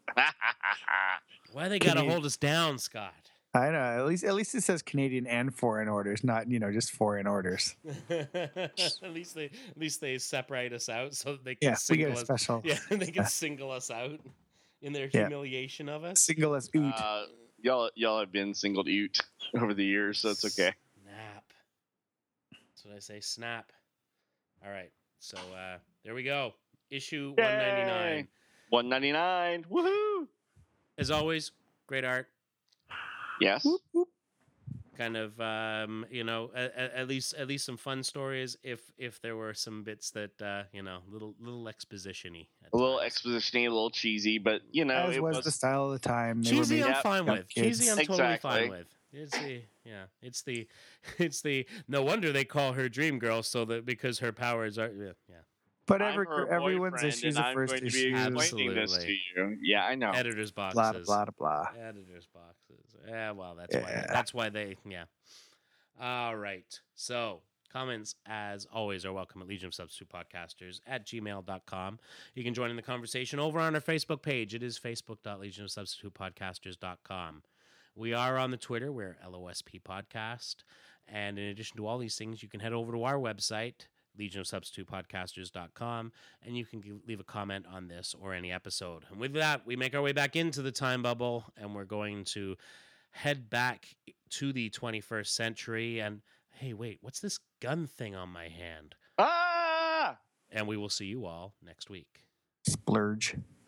Why they gotta Canadian- hold us down, Scott? I know. At least at least it says Canadian and foreign orders, not you know just foreign orders. at least they at least they separate us out so that they can Yeah, we single get a us. special Yeah, they can single us out in their Yeah. humiliation of us. single as oot. uh, y'all, y'all have been singled out over the years, so it's okay. Snap. That's what I say. Snap. All right. So uh, there we go. Issue one ninety-nine. Yay. one ninety-nine. Woohoo! As always, great art. Yes. Whoop, whoop. Kind of, um, you know, at, at least at least some fun stories. If if there were some bits that uh, you know, little little exposition-y. at A little times. exposition-y, a little cheesy, but you know, As it was, was. the style of the time. They were Cheesy, made I'm Yep. fine young with. kids. Cheesy, I'm totally Exactly. fine with. It's the yeah. It's the it's the no wonder they call her Dream Girl so that because her powers are yeah yeah. But I'm every, her everyone's boyfriend, issues and are I'm first going to be issues. explaining this to Absolutely. you. Yeah, I know. Editors boxes. Blah blah blah blah. Editors boxes. Yeah, well, that's why Yeah. that's why they yeah. All right. So comments, as always, are welcome at Legion of Substitute Podcasters at gmail dot com. You can join in the conversation over on our Facebook page. It is facebook dot legion of substitute podcasters dot com. We are on the Twitter. We're L O S P Podcast. And in addition to all these things, you can head over to our website, legion of substitute podcasters dot com, and you can give, leave a comment on this or any episode. And with that, we make our way back into the time bubble, and we're going to head back to the twenty-first century. And hey, wait, what's this gun thing on my hand? Ah! And we will see you all next week. Splurge.